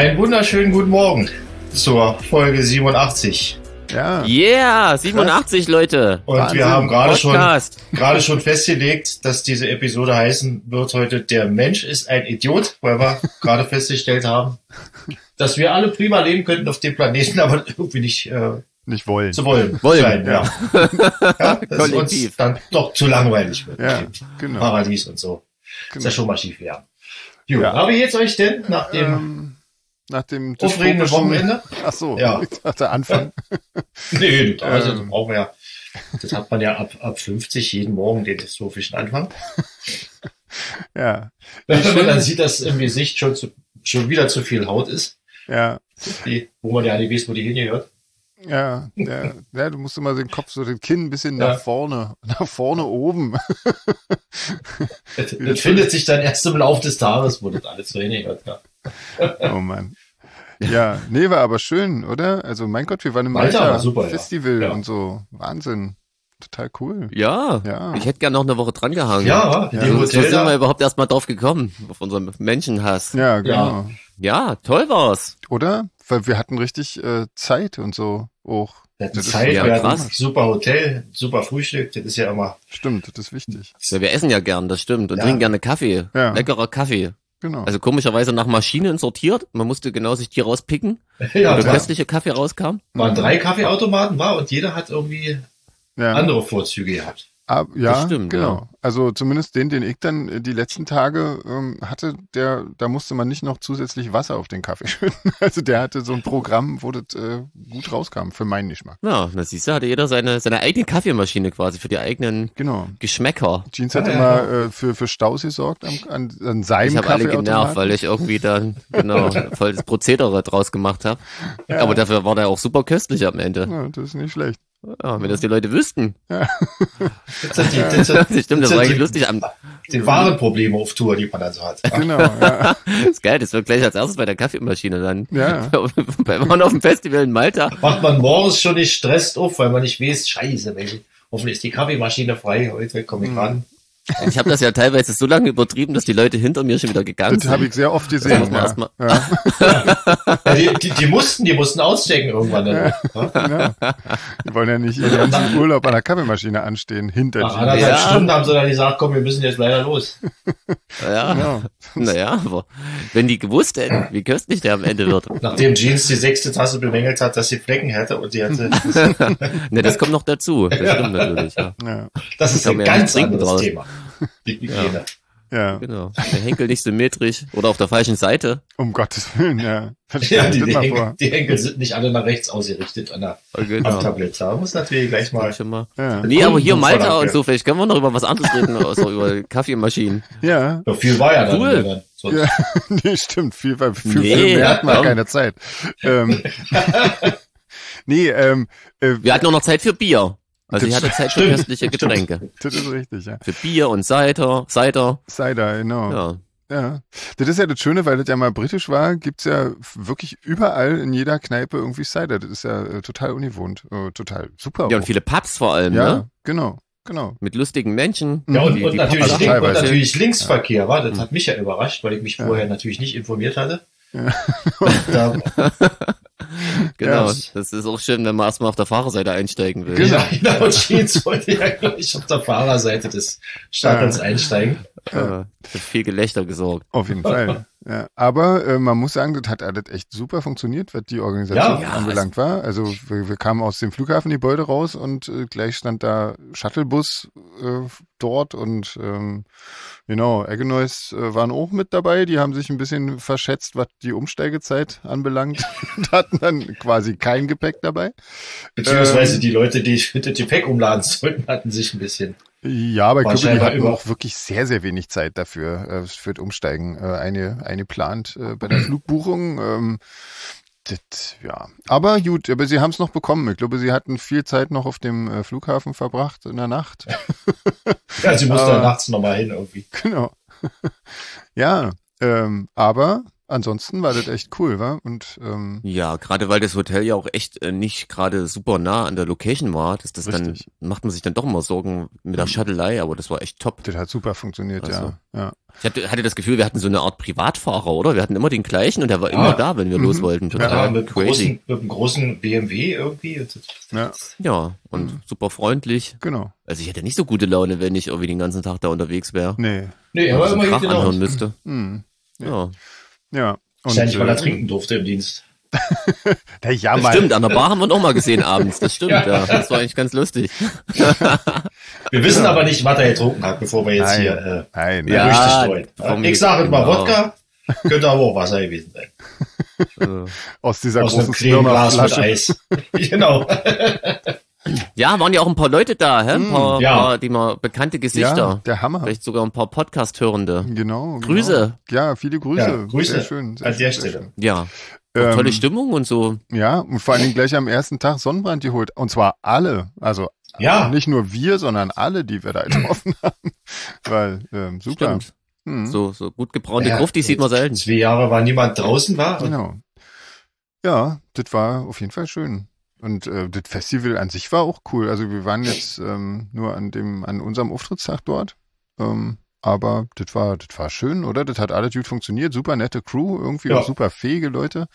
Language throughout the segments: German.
Einen wunderschönen guten Morgen zur Folge 87. Ja. Yeah, 87 Leute. Und Wahnsinn. wir haben Podcast. gerade schon festgelegt, dass diese Episode heißen wird heute Der Mensch ist ein Idiot, weil wir gerade festgestellt haben, dass wir alle prima leben könnten auf dem Planeten, aber irgendwie nicht Nicht wollen. zu wollen. Wollen. Ja. Ja, dass es uns Kollektiv. dann doch zu langweilig wird. Ja, Im genau. Paradies und so. Ist ja schon mal schief gegangen. Gut, Ja. aber jetzt euch denn nach dem Nach dem aufregenden dystopischen- Wochenende? Ach so, Ja. ich dachte Anfang. Nee, also das brauchen wir ja. Das hat man ja ab 50 jeden Morgen den dystophischen Anfang. Ja, Wenn man dann sieht, dass im Gesicht schon wieder zu viel Haut ist, ja, wo man ja nicht weiß, wo die hingehört. ja, ja, du musst immer den Kopf, so den Kinn ein bisschen Ja. nach vorne oben. Das findet sich dann erst im Laufe des Tages, wo das alles so hingehört. Ja. Oh Mann. Ja, nee, war aber schön, oder? Also mein Gott, wir waren im Malta Malta war super, ja. Festival Ja. und so. Wahnsinn. Total cool. Ja, Ja. ich hätte gern noch eine Woche dran gehangen. Ja, in dem So Hotel sind wir da. überhaupt erst mal drauf gekommen, auf unseren Menschenhass. Ja, genau. Ja, toll war's. Oder? Weil wir hatten richtig Zeit und so auch. Wir hatten Das ist- Zeit, ja, wir hatten krass. super Hotel, super Frühstück, das ist ja immer. Stimmt, das ist wichtig. Ja, wir essen ja gern, das stimmt. Und Ja. trinken gerne Kaffee. Ja. Leckerer Kaffee. Genau. Also komischerweise nach Maschinen sortiert. Man musste genau sich die rauspicken, Ja, wo der klar. köstliche Kaffee rauskam. Waren 3 Kaffeeautomaten, und jeder hat irgendwie ja. andere Vorzüge gehabt. Ja, Das stimmt, genau. ja. Also zumindest den ich dann die letzten Tage hatte, da musste man nicht noch zusätzlich Wasser auf den Kaffee schütten. Also der hatte so ein Programm, wo das gut rauskam, für meinen Geschmack. Ja, da siehst du, hatte jeder seine eigene Kaffeemaschine quasi für die eigenen Genau. Geschmäcker. Jeans hat Ja, immer für Staus gesorgt an seinem Ich habe alle genervt, Kaffeeautomaten. weil ich irgendwie dann voll das Prozedere draus gemacht habe. Aber dafür war der auch super köstlich am Ende. Ja, das ist nicht schlecht. Ja, wenn das die Leute wüssten. Das sind Stimmt, das war eigentlich lustig. die wahren Probleme auf Tour, die man dann so hat. Genau, ja. Das ist geil, das wird gleich als erstes bei der Kaffeemaschine dann. Ja. Wenn man auf dem Festival in Malta. Macht man morgens schon nicht stresst auf, weil man nicht weiß, scheiße, hoffentlich ist die Kaffeemaschine frei, heute komme ich ran. Ich habe das ja teilweise so lange übertrieben, dass die Leute hinter mir schon wieder gegangen Das habe sind. ich sehr oft muss gesehen. man Ja. erstmal- Ja. Ja, die mussten ausstecken irgendwann dann. Ja. Die wollen ja nicht ihren ganzen Urlaub an der Kaffeemaschine anstehen, hinter Nach Jeans. 1,5 Ja. Stunden haben sie dann gesagt, komm, wir müssen jetzt leider los. Ja, Genau. naja, aber wenn die gewusst hätten, wie köstlich der am Ende wird. Nachdem Jeans die 6. Tasse bemängelt hat, dass sie Flecken hätte und die hatte, Ne, das kommt noch dazu. Das stimmt natürlich, ja. Ja. das ist Da ein haben wir ja ganz nichts trinken anderes draus. Thema. Die Hygiene. Ja, Genau. Der Henkel nicht symmetrisch oder auf der falschen Seite. um Gottes Willen, ja. Ja, Verstell dir das mal vor. die Henkel sind nicht alle nach rechts ausgerichtet am Genau. Tablett. Da muss natürlich gleich mal. Schon mal. Ja. Nee, aber hier Kunden Malta verlangt und werden. so, vielleicht können wir noch über was anderes reden, außer über Kaffeemaschinen. Ja, Ja, viel war ja dann. Cool. Dann sonst. ja. Nee, stimmt. Viel Nee, mehr hat man komm. keine Zeit. Nee, Wir hatten auch noch Zeit für Bier. Also ich hatte Zeit für Stimmt. köstliche Getränke. das ist richtig, ja. Für Bier und Cider. Cider, genau. Ja. Ja. Das ist ja das Schöne, weil das ja mal britisch war, gibt's ja wirklich überall in jeder Kneipe irgendwie Cider. Das ist ja total ungewohnt. Total super. Ja, und viele Pubs vor allem, ja, ne? genau. Mit lustigen Menschen. Ja, und, Die- und, die natürlich, Pubs Link- und teilweise. natürlich Linksverkehr, war. Das hat mich ja überrascht, weil ich mich vorher natürlich nicht informiert hatte. Ja. Da, Genau. Ja. Das ist auch schön, wenn man erstmal auf der Fahrerseite einsteigen will. Genau. genau, Jeans wollte ja gleich auf der Fahrerseite des Stapels einsteigen. Für viel Gelächter gesorgt. Auf jeden Fall. Ja. Aber man muss sagen, das hat alles echt super funktioniert, was die Organisation Ja, anbelangt war. Also wir kamen aus dem Flughafengebäude raus und gleich stand da Shuttlebus dort und genau, Eggenois waren auch mit dabei. Die haben sich ein bisschen verschätzt, was die Umsteigezeit anbelangt und hatten dann quasi kein Gepäck dabei. Beziehungsweise die Leute, die das Gepäck umladen sollten, hatten sich ein bisschen. Ja, aber ich War glaube, die scheinbar hatten über- auch wirklich sehr, sehr wenig Zeit dafür, für das Umsteigen. Eine plant bei der Flugbuchung. Ja. Aber gut, aber sie haben es noch bekommen. Ich glaube, sie hatten viel Zeit noch auf dem Flughafen verbracht in der Nacht. Ja, sie musste nachts nochmal hin irgendwie. Genau. Ja, aber ansonsten war das echt cool, wa? Und Ja, gerade weil das Hotel ja auch echt nicht gerade super nah an der Location war, dass das Richtig. dann, macht man sich dann doch immer Sorgen mit der Shuttelei, aber das war echt top. das hat super funktioniert, Also. ja. Ich hatte das Gefühl, wir hatten so eine Art Privatfahrer, oder? Wir hatten immer den gleichen und der war immer da, wenn wir los wollten. Ja, Total mit crazy. einem großen BMW irgendwie. Ja, Ja, und super freundlich. genau. Also ich hätte nicht so gute Laune, wenn ich irgendwie den ganzen Tag da unterwegs wäre. Nee. Nee, Und aber so immerhin Krach genau. anhören müsste. Hm. Ja. Ja. Und, Wahrscheinlich, weil er trinken durfte im Dienst. ja, Das Mann. stimmt, an der Bar haben wir noch mal gesehen abends. Das stimmt, ja. Das war eigentlich ganz lustig. Wir wissen aber nicht, was er getrunken hat, bevor wir jetzt Nein. hier Nein, Ja. Gerüchte streuen. vom- Ich sage mal genau. Wodka, könnte aber auch Wasser gewesen sein. aus dieser Aus einem großen kleinen Glas mit Smirnoff-Flasche. Eis. Genau. Ja, waren ja auch ein paar Leute da, hä? Ein paar, ja. paar die mal bekannte Ja, Gesichter. der Hammer. Vielleicht sogar ein paar Podcast-Hörende. Genau. Grüße. Genau. Ja, viele Grüße. Ja, Grüße Sehr schön. Sehr an der schön, sehr Stelle. schön. Ja. Auch tolle Stimmung und so. Ja, und vor allen Dingen gleich am ersten Tag Sonnenbrand geholt. Und zwar alle. Also Ja. nicht nur wir, sondern alle, die wir da getroffen haben. Weil, super. Stimmt. Mhm. So gut gebraunte Ja, Gruft, die sieht man selten. 2 Jahre war niemand draußen war. Genau. Ja, das war auf jeden Fall schön. Und das Festival an sich war auch cool. Also wir waren jetzt nur an unserem Auftrittstag dort. Aber das war schön, oder? Das hat alles gut funktioniert. Super nette Crew, irgendwie Ja. auch super fähige Leute.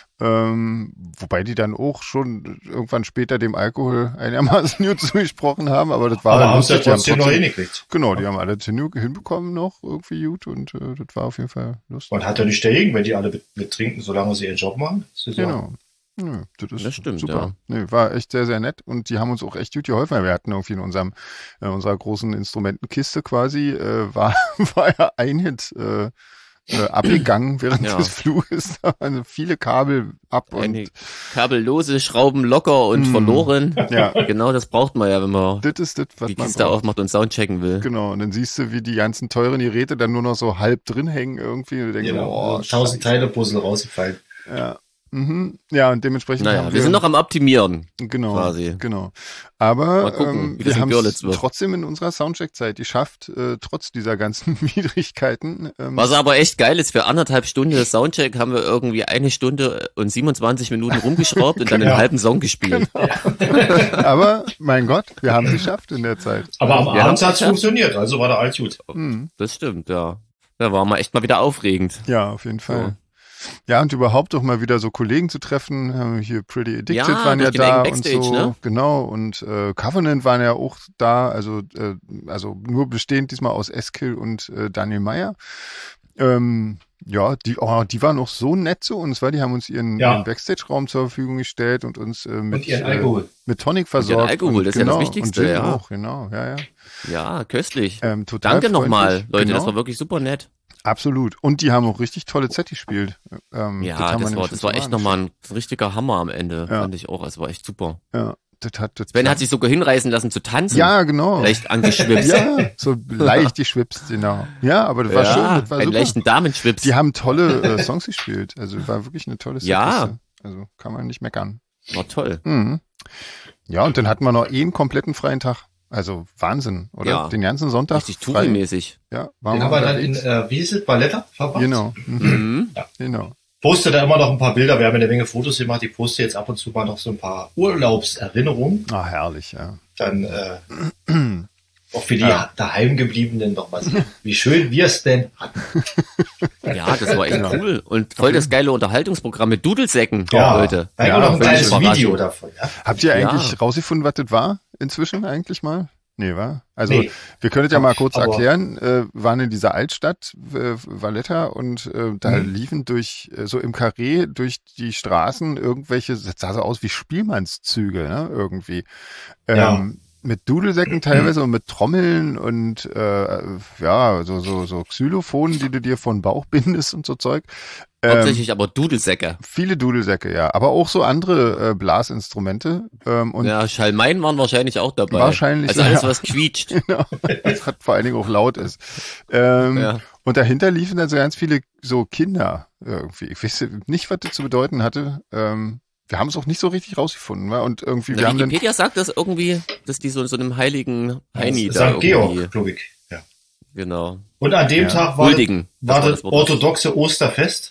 Wobei die dann auch schon irgendwann später dem Alkohol einigermaßen gut zugesprochen haben. Aber das war Aber haben lustig. sie Die haben trotzdem noch hingekriegt. Genau, die haben alle hinbekommen noch irgendwie gut. Und das war auf jeden Fall lustig. Man hat ja nicht dagegen, wenn die alle mit trinken, solange sie ihren Job machen. Das ist ja- Genau. Nö, das ist Das stimmt, super. Nö, war echt sehr, sehr nett und die haben uns auch echt gut geholfen. Weil wir hatten irgendwie in unserer großen Instrumentenkiste quasi, war ja ein Hit abgegangen während Ja. des Fluges. Da waren viele Kabel ab Eine und kabellose, Schrauben locker und verloren. ja, Genau, das braucht man ja, wenn man das ist das, was die man Kiste braucht. aufmacht und Soundchecken will. Genau, und dann siehst du, wie die ganzen teuren Geräte dann nur noch so halb drin hängen irgendwie. Und du denkst, Genau. oh, 1000 Scheiße. Teile Puzzle rausgefallen. Ja. Mhm. Ja, und dementsprechend Naja, haben wir sind noch am Optimieren. Genau, quasi. genau. Aber Mal gucken, wie das wir in haben es Görlitz wird. trotzdem in unserer Soundcheck-Zeit geschafft, trotz dieser ganzen Widrigkeiten. Was aber echt geil ist, für 1,5 Stunden Soundcheck haben wir irgendwie 1 Stunde und 27 Minuten rumgeschraubt und dann einen Genau. halben Song gespielt. aber mein Gott, wir haben es geschafft in der Zeit. Aber am Wir Abend haben's hat es geschafft. funktioniert, also war da alles gut. Mhm. Das stimmt, ja. Da war mal echt mal wieder aufregend. Ja, auf jeden Fall. Ja, und überhaupt auch mal wieder so Kollegen zu treffen. Hier Pretty Addicted Ja, waren ja durch den da engen und Backstage, so. ne? Genau, und Covenant waren ja auch da, also nur bestehend diesmal aus Eskil und Daniel Meyer. Ja, die waren auch so nett zu uns, weil die haben uns ihren Backstage-Raum zur Verfügung gestellt und uns mit ihren Alkohol. Mit Tonic versorgt. Alkohol, und, das ist ja das Wichtigste, und Gin ja. auch, genau, ja. Ja, köstlich. Total Danke nochmal, freundlich, Leute, genau. das war wirklich super nett. Absolut. Und die haben auch richtig tolle Set gespielt. Ja, haben wir das nämlich war echt so nochmal ein richtiger Hammer am Ende, Ja. fand ich auch. Es war echt super. Ja, das Sven hat sich sogar hinreißen lassen zu tanzen. Ja, genau. Leicht angeschwipst. Ja, so leicht geschwipst, genau. Ja, aber das war schön, das war einen super. leichten Damenschwips. Die haben tolle Songs gespielt. Also war wirklich eine tolle Ja. Setliste. Also kann man nicht meckern. War toll. Mhm. Ja, und dann hatten wir noch einen kompletten freien Tag. Also Wahnsinn, oder? Ja. Den ganzen Sonntag Richtig frei. Touri-mäßig. Ja, waren Den haben wir dann unterwegs. wie hieß es, Valletta verbracht. Genau. Mhm. Mhm. Genau. Poste da immer noch ein paar Bilder. Wir haben eine Menge Fotos gemacht. Ich poste jetzt ab und zu mal noch so ein paar Urlaubserinnerungen. Ah, herrlich, ja. Dann auch für die Daheimgebliebenen noch mal sehen, wie schön wir es denn hatten. Ja, das war echt Genau. cool. Und voll das geile Unterhaltungsprogramm mit Dudelsäcken, Leute. Da Ja, ja, noch ein völlig kleines überraschend. Video davon. Ja? Habt ihr eigentlich Ja. rausgefunden, was das war inzwischen eigentlich mal? Nee, war? Also Nee. wir können es ja mal kurz Aber- erklären. Waren in dieser Altstadt Valletta und da liefen so im Karree durch die Straßen irgendwelche, das sah so aus wie Spielmannszüge, ne, irgendwie. Ja. Mit Dudelsäcken teilweise und mit Trommeln und so Xylophonen, die du dir vor den Bauch bindest und so Zeug. Hauptsächlich aber Dudelsäcke. Viele Dudelsäcke, ja. Aber auch so andere Blasinstrumente. Und Ja, Schalmeien waren wahrscheinlich auch dabei. Wahrscheinlich, Also alles, ja. was quietscht. genau, das hat vor allen Dingen auch laut ist. Ja. Und dahinter liefen dann so ganz viele so Kinder irgendwie. Ich weiß nicht, was das zu bedeuten hatte. Wir haben es auch nicht so richtig rausgefunden. Wa? Und irgendwie, wir Der haben dann, Wikipedia sagt das irgendwie, dass die so in so einem heiligen Heini da St. irgendwie, Georg, glaube ich. Ja. genau, Und an dem Ja. Tag war huldigen. das Wort. orthodoxe Osterfest.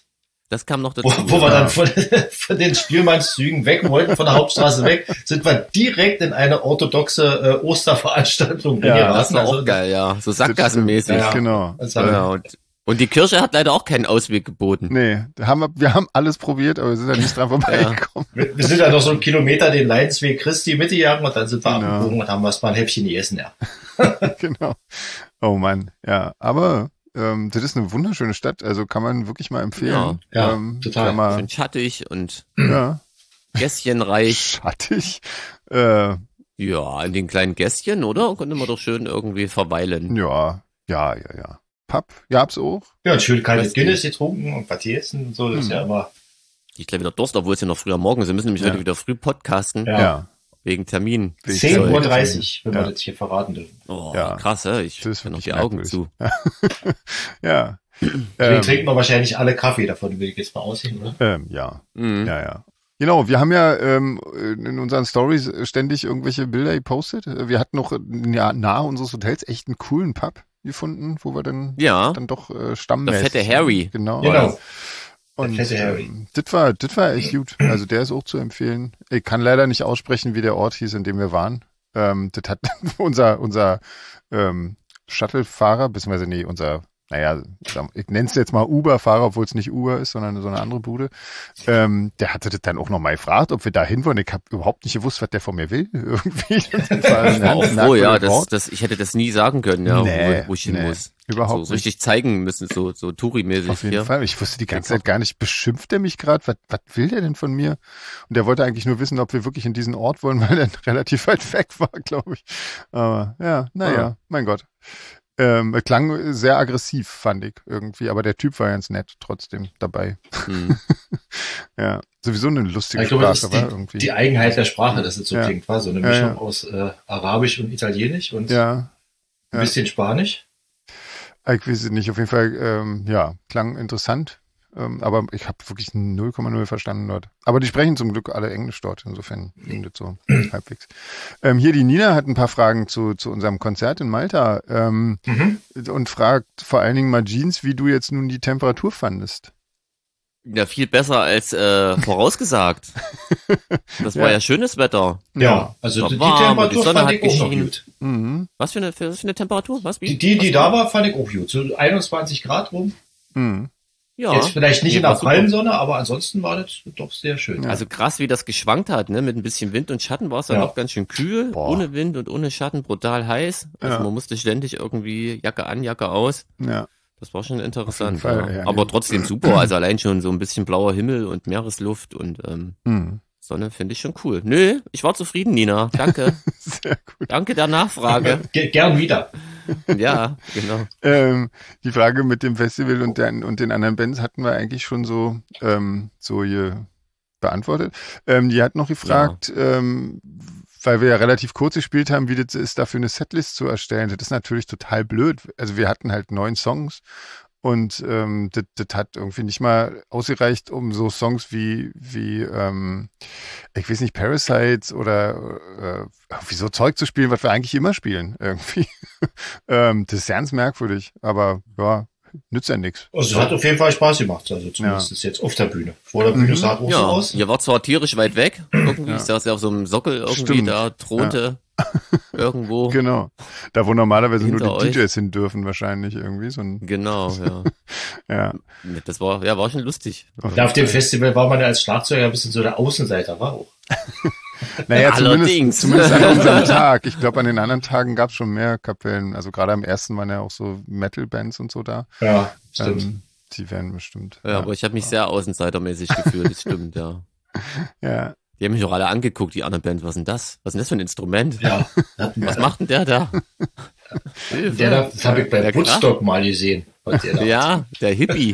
Das kam noch dazu. Wo wir dann von den Spielmannszügen weg wollten, von der Hauptstraße weg, sind wir direkt in eine orthodoxe Osterveranstaltung Ja, das war geraten. auch geil, ja. So sackgassenmäßig. Ja. Genau. Ja, und die Kirche hat leider auch keinen Ausweg geboten. Nee, wir haben alles probiert, aber wir sind ja nicht dran vorbeigekommen. Wir sind ja noch so einen Kilometer den Leidensweg Christi mitgegangen und dann sind wir Genau. abgebogen und haben was mal ein Häppchen gegessen, ja. Genau. Oh Mann, ja. Aber das ist eine wunderschöne Stadt, also kann man wirklich mal empfehlen. Ja, total. sag mal, Schön schattig und ja, gässchenreich. schattig. Ja, in den kleinen Gässchen, oder? Konnte man doch schön irgendwie verweilen. Ja. Pub, gab's auch. Ja, und schön kaltes Das Guinness getrunken und was gegessen und so, das ist ja immer, Ich gleich wieder Durst, obwohl es ja noch früher morgen ist. Wir müssen nämlich heute wieder früh podcasten. ja. Wegen Termin. 10:30 Uhr, wenn Ja. wir das hier verraten dürfen. Oh, Ja. krass, hä? Ich Das ist kann noch wirklich die Augen merkwürdig. zu. Ja. Deswegen trinken wir wahrscheinlich alle Kaffee, davon will ich jetzt mal aussehen, oder? Ja. Mhm. Ja. Genau, wir haben ja in unseren Stories ständig irgendwelche Bilder gepostet. Wir hatten noch nahe unseres Hotels echt einen coolen Pub gefunden, wo wir dann doch Der stammmäßig. fette Harry. Genau. Genau. Und Der fette Harry. das war echt gut. Also der ist auch zu empfehlen. Ich kann leider nicht aussprechen, wie der Ort hieß, in dem wir waren. Das hat unser Shuttle-Fahrer, beziehungsweise ich nenne es jetzt mal Uber-Fahrer, obwohl es nicht Uber ist, sondern so eine andere Bude. Der hatte das dann auch nochmal gefragt, ob wir da hin wollen. Ich habe überhaupt nicht gewusst, was der von mir will. Irgendwie. Das war Ich war auch froh, ja, Wort. ich hätte das nie sagen können, ja, Nee, wo ich hin muss. Überhaupt So richtig zeigen müssen, so Touri-mäßig. Auf jeden hier. Fall. Ich wusste die ganze Zeit gar nicht, beschimpft er mich gerade? Was will der denn von mir? Und der wollte eigentlich nur wissen, ob wir wirklich in diesen Ort wollen, weil er relativ weit weg war, glaube ich. Aber ja, mein Gott. Klang sehr aggressiv, fand ich irgendwie. Aber der Typ war ganz nett trotzdem dabei. Hm. Ja, sowieso eine lustige Ich glaube, das Sprache ist war irgendwie. die Eigenheit der Sprache, dass es so Ja. klingt, war so eine Mischung aus Arabisch und Italienisch und Ja, ein bisschen Spanisch. ich weiß es nicht. Auf jeden Fall, klang interessant. Aber ich habe wirklich 0,0 verstanden dort. Aber die sprechen zum Glück alle Englisch dort. Insofern ging das so halbwegs. Hier, die Nina hat ein paar Fragen zu unserem Konzert in Malta und fragt vor allen Dingen mal Jeans, wie du jetzt nun die Temperatur fandest. Ja, viel besser als vorausgesagt. Das war ja schönes Wetter. Ja, also War die warm und die Temperatur Sonne fand hat ich auch noch geschienen. gut. Mhm. Was für eine Temperatur? Was? Wie? Die da war, fand ich auch gut. So 21 Grad rum. Mhm. Ja. Jetzt vielleicht nicht Nee, in der war super. prallen Sonne, aber ansonsten war das doch sehr schön. Also krass, wie das geschwankt hat, ne? Mit ein bisschen Wind und Schatten war es dann Ja. noch ganz schön kühl. Boah. Ohne Wind und ohne Schatten, brutal heiß. Also Ja. man musste ständig irgendwie Jacke an, Jacke aus. Ja. Das war schon interessant. Auf jeden Fall, ja. ja. Aber trotzdem super. Also allein schon so ein bisschen blauer Himmel und Meeresluft und Mhm. Sonne finde ich schon cool. Nö, ich war zufrieden, Nina. Danke. Sehr gut. Danke der Nachfrage. Gern wieder. Ja, genau. Die Frage mit dem Festival und den anderen Bands hatten wir eigentlich schon so hier beantwortet. Die hat noch gefragt, weil wir ja relativ kurz gespielt haben, wie das ist, dafür eine Setlist zu erstellen. Das ist natürlich total blöd. Also wir hatten halt 9 Songs und das hat irgendwie nicht mal ausgereicht, um so Songs wie ich weiß nicht, Parasites oder wie so Zeug zu spielen, was wir eigentlich immer spielen irgendwie. Das ist ganz merkwürdig, aber ja, nützt ja nichts. Also es hat auf jeden Fall Spaß gemacht, also zumindest jetzt auf der Bühne. Vor der Bühne sah es auch so Ja, aus. ihr wart zwar tierisch weit weg, irgendwie, ich saß ja auf so einem Sockel irgendwie, Stimmt. da thronte irgendwo. Genau. Da, wo normalerweise nur Hinter die euch. DJs hin dürfen wahrscheinlich irgendwie. So ein, Genau, ja. ja. Das war schon lustig. Da auf dem Festival war man ja als Schlagzeuger ein bisschen so der Außenseiter, war auch. Naja, Allerdings. zumindest an unserem Tag. Ich glaube, an den anderen Tagen gab es schon mehr Kapellen. Also gerade am ersten waren ja auch so Metal-Bands und so da. Ja, stimmt. Die werden bestimmt. Ja, aber ich habe mich sehr außenseitermäßig gefühlt, das stimmt, ja. Ja. Die haben mich auch alle angeguckt, die anderen Bands. Was ist denn das? Was ist denn das für ein Instrument? Ja, Was macht denn der da? das habe ich bei Der Woodstock mal gesehen. Was der da Ja, der Hippie.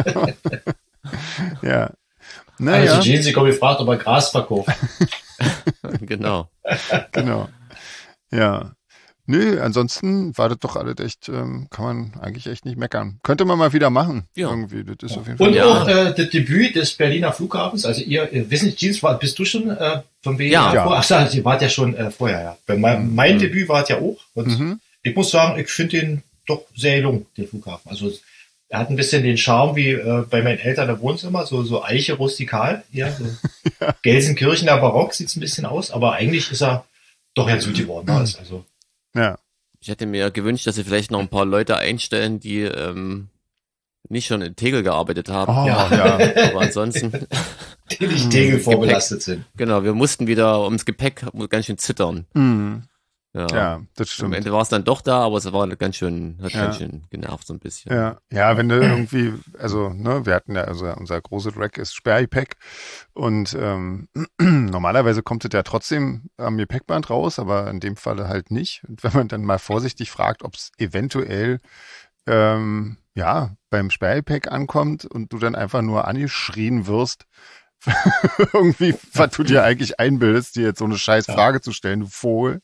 Ja. Naja, Also Jeans, ich habe gefragt, ob er Gras verkauft. Genau. genau. Ja. Nö, ansonsten war das doch alles echt, kann man eigentlich echt nicht meckern. Könnte man mal wieder machen. Ja. Irgendwie, das ist auf jeden Fall. Und Ja. auch das Debüt des Berliner Flughafens, also ihr wissen nicht, Jeans, bist du schon vom BER Ja. vor? Ach so, ihr wart ja schon vorher, ja. Bei mein Debüt war es ja auch. Und ich muss sagen, ich finde den doch sehr gelungen, den Flughafen. Also Er hat ein bisschen den Charme wie bei meinen Eltern im Wohnzimmer, so Eiche rustikal, ja, so Gelsenkirchener Barock sieht's ein bisschen aus, aber eigentlich ist er doch ganz gut geworden. Also. Ja. Ich hätte mir gewünscht, dass sie vielleicht noch ein paar Leute einstellen, die nicht schon in Tegel gearbeitet haben. Oh, Ja. ja. Aber ansonsten, Die nicht Tegel vorbelastet sind. genau, wir mussten wieder ums Gepäck ganz schön zittern. Mhm. Ja, Ja, das am stimmt. Ende war es dann doch da, aber es war hat ganz schön genervt so ein bisschen. Ja, ja, wenn du irgendwie, also, ne, wir hatten ja, also unser großes Rack ist Sperrgepäck und normalerweise kommt es ja trotzdem am Gepäckband raus, aber in dem Falle halt nicht. Und wenn man dann mal vorsichtig fragt, ob es eventuell ja, beim Sperrgepäck ankommt und du dann einfach nur angeschrien wirst, irgendwie, was du dir eigentlich einbildest, dir jetzt so eine scheiß Frage zu stellen, du Vogel,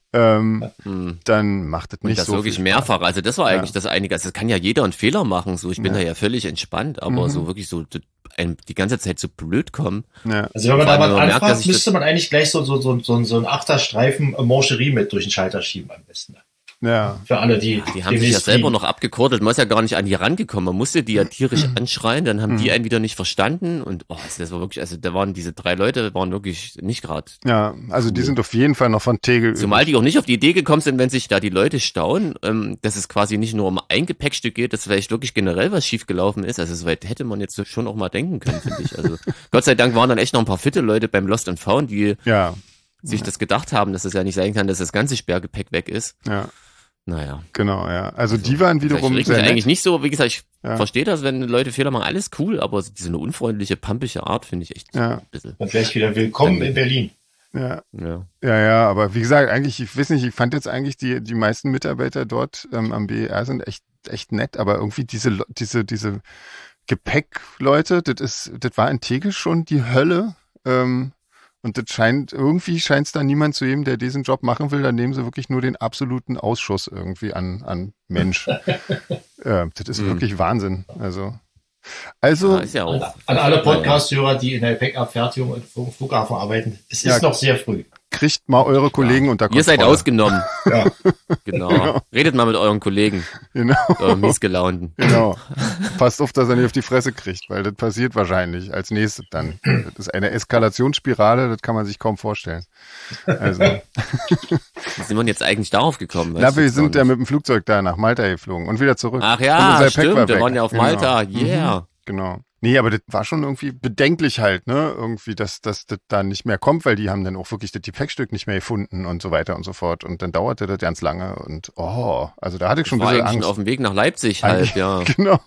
dann macht das Und nicht das so wirklich viel mehrfach. Also das war eigentlich Ja. das Einige. Also das kann ja jeder einen Fehler machen. So, ich bin da ja völlig entspannt, aber so wirklich so die ganze Zeit so blöd kommen. Ja. Also wenn man da Vor allem, was wenn man merkt, dass anfragt, ich müsste man eigentlich gleich so einen Achterstreifen Mancherie mit durch den Schalter schieben am besten. Ja. Für alle, die Die haben sich ja selber noch abgekortet, man ist ja gar nicht an die rangekommen, man musste die ja tierisch anschreien, dann haben die einen wieder nicht verstanden und das war wirklich, also da waren diese 3 Leute, waren wirklich nicht gerade. Ja, also die sind auf jeden Fall noch von Tegel Zumal die auch nicht auf die Idee gekommen sind, wenn sich da die Leute staunen, dass es quasi nicht nur um ein Gepäckstück geht, dass vielleicht wirklich generell was schiefgelaufen ist. Also soweit hätte man jetzt schon auch mal denken können, finde ich. Also Gott sei Dank waren dann echt noch ein paar fitte Leute beim Lost and Found, die Ja, sich das gedacht haben, dass es ja nicht sein kann, dass das ganze Sperrgepäck weg ist. ja, Naja. genau, ja. Also die waren wiederum Ich reg sehr mich eigentlich nett. nicht so, wie gesagt, ich Ja. verstehe das, wenn Leute Fehler machen, alles cool, aber diese eine unfreundliche, pampige Art finde ich echt Ja. ein bisschen. Und gleich wieder willkommen in Berlin. Ja, Ja. ja, aber wie gesagt, eigentlich, ich weiß nicht, ich fand jetzt eigentlich die meisten Mitarbeiter dort am BER sind echt nett, aber irgendwie diese Gepäckleute, das war in Tegel schon die Hölle. Und das scheint es da niemand zu geben, der diesen Job machen will. Da nehmen sie wirklich nur den absoluten Ausschuss irgendwie an Mensch. Das ist wirklich Wahnsinn. Also Ja, ist ja auch. An alle Podcast-Hörer, die in der Gepäckabfertigung und vom Flughafen arbeiten, es ist noch sehr früh. kriegt mal eure Kollegen unter Kontrolle. Ihr seid ausgenommen. Ja. Genau. Redet mal mit euren Kollegen, Genau. euren Miesgelaunten. Genau. Passt auf, dass er nicht auf die Fresse kriegt, weil das passiert wahrscheinlich als nächstes dann. Das ist eine Eskalationsspirale, das kann man sich kaum vorstellen. Also, Wie sind wir jetzt eigentlich darauf gekommen? na, Weiß wir ich sind gar ja nicht. mit dem Flugzeug da nach Malta geflogen und wieder zurück. Ach Und ja, unser Gepäck stimmt, wir weg. waren ja auf Genau. Malta. Yeah. Genau. Nee, aber das war schon irgendwie bedenklich halt, ne? Irgendwie, dass das da nicht mehr kommt, weil die haben dann auch wirklich das Gepäckstück nicht mehr gefunden und so weiter und so fort. Und dann dauerte das ganz lange und also da hatte ich schon ein War bisschen eigentlich schon Angst. auf dem Weg nach Leipzig halt, ja. Genau.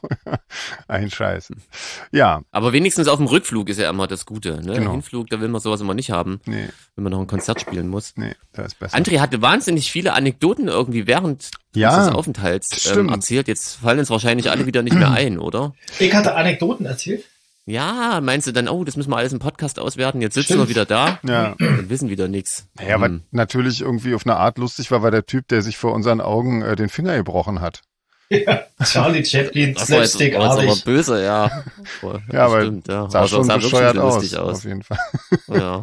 Ein Scheiß. Ja, Aber wenigstens auf dem Rückflug ist ja immer das Gute, ne? Genau. Hinflug, da will man sowas immer nicht haben, nee, wenn man noch ein Konzert spielen muss. da ist besser. André hatte wahnsinnig viele Anekdoten irgendwie während Ja, unseres Aufenthalts stimmt. erzählt. Jetzt fallen uns wahrscheinlich alle wieder nicht mehr ein, oder? Ich hatte Anekdoten erzählt. Ja, meinst du dann, das müssen wir alles im Podcast auswerten, jetzt sitzen Stimmt. wir wieder da Ja. und wissen wieder nichts. Ja, was natürlich irgendwie auf eine Art lustig war der Typ, der sich vor unseren Augen den Finger gebrochen hat. Ja, Charlie Chaplin, Das war jetzt aber Slapstick-artig. böse, ja. Ja, aber stimmt, ja. sah schon wirklich bescheuert lustig aus, auf jeden Fall. Ja.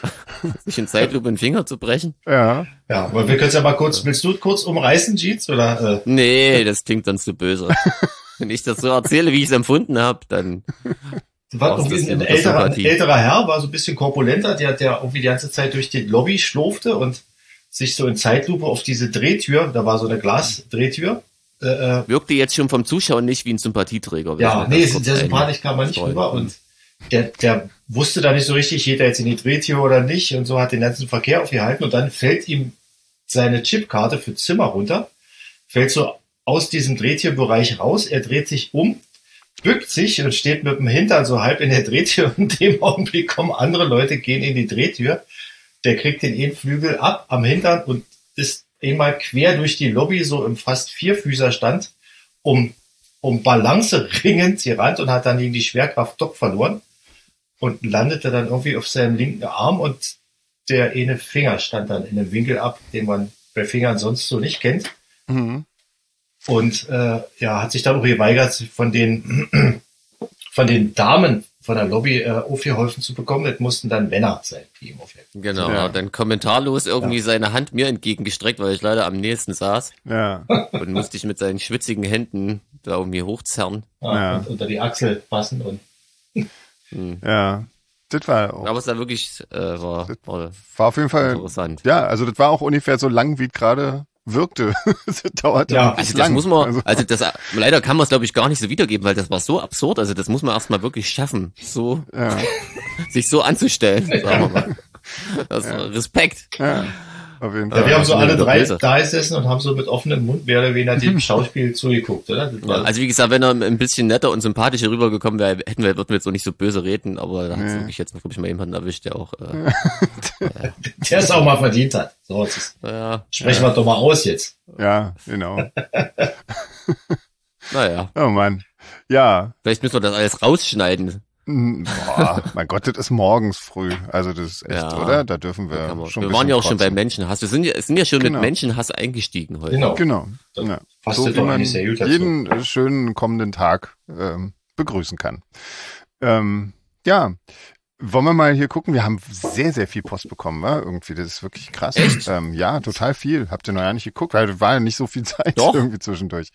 Sich in Zeitlupe den Finger zu brechen? Ja, Ja, aber wir können es ja mal kurz, willst du kurz umreißen, Jeans? Oder, Nee, das klingt dann zu böse. Wenn ich das so erzähle, wie ich es empfunden habe, dann war Brauchst irgendwie das ein über Sympathie. älterer Herr, war so ein bisschen korpulenter, der irgendwie die ganze Zeit durch die Lobby schlurfte und sich so in Zeitlupe auf diese Drehtür, da war so eine Glasdrehtür. wirkte jetzt schon vom Zuschauen nicht wie ein Sympathieträger. Ja, nee, sehr sympathisch kam man nicht Freund. rüber und der wusste da nicht so richtig, geht er jetzt in die Drehtür oder nicht und so hat den ganzen Verkehr aufgehalten und dann fällt ihm seine Chipkarte für Zimmer runter, fällt so aus diesem Drehtürbereich raus, er dreht sich um, bückt sich und steht mit dem Hintern so halb in der Drehtür und in dem Augenblick kommen andere Leute, gehen in die Drehtür, der kriegt den einen Flügel ab am Hintern und ist einmal quer durch die Lobby so im fast Vierfüßerstand um Balance ringend gerannt und hat dann gegen die Schwerkraft doch verloren und landete dann irgendwie auf seinem linken Arm und der eine Finger stand dann in einem Winkel ab, den man bei Fingern sonst so nicht kennt. mhm. Und hat sich dann auch geweigert, von den Damen von der Lobby aufgeholfen zu bekommen. Das mussten dann Männer sein, die ihm aufhelfen. Genau, Ja. dann kommentarlos irgendwie seine Hand mir entgegengestreckt, weil ich leider am nächsten saß Ja. und musste ich mit seinen schwitzigen Händen da irgendwie hochzerren. Ja. Und unter die Achsel passen und Ja. Das war auch. Aber es da wirklich war War auf jeden Fall. interessant. Ja, also das war auch ungefähr so lang, wie es gerade wirkte. Das dauerte Ja, wirklich Also das lang. muss man, leider kann man es glaube ich gar nicht so wiedergeben, weil das war so absurd. Also das muss man erstmal wirklich schaffen, so Ja. sich so anzustellen, sagen wir mal. Das Respekt. Ja. Auf jeden Fall. ja, wir haben so Ja, alle drei böse. da gesessen und haben so mit offenem Mund mehr oder weniger dem Schauspiel zugeguckt, oder? Das Ja, war, also wie gesagt, wenn er ein bisschen netter und sympathischer rübergekommen wäre, würden wir jetzt auch nicht so böse reden, aber da hat es wirklich jetzt, glaube ich, mal jemanden erwischt, der auch, der es auch mal verdient hat. So, jetzt sprechen wir doch mal aus jetzt. Ja, genau. naja, Oh Mann. Ja. vielleicht müssen wir das alles rausschneiden. Boah, mein Gott, das ist morgens früh. Also das ist echt, Ja. oder? Da dürfen wir schon Wir ein waren ja auch bisschen schon bei kotzen. Menschenhass. Wir sind ja schon Genau. mit Menschenhass eingestiegen heute. Genau. Genau. Das Ja. passt So ja wie doch man eigentlich sehr gut dazu. jeden schönen kommenden Tag begrüßen kann. Ja, wollen wir mal hier gucken? Wir haben sehr, sehr viel Post bekommen, wa? Irgendwie. Das ist wirklich krass. Echt? Ja, total viel. Habt ihr noch ja nicht geguckt, weil war ja nicht so viel Zeit Doch. irgendwie zwischendurch.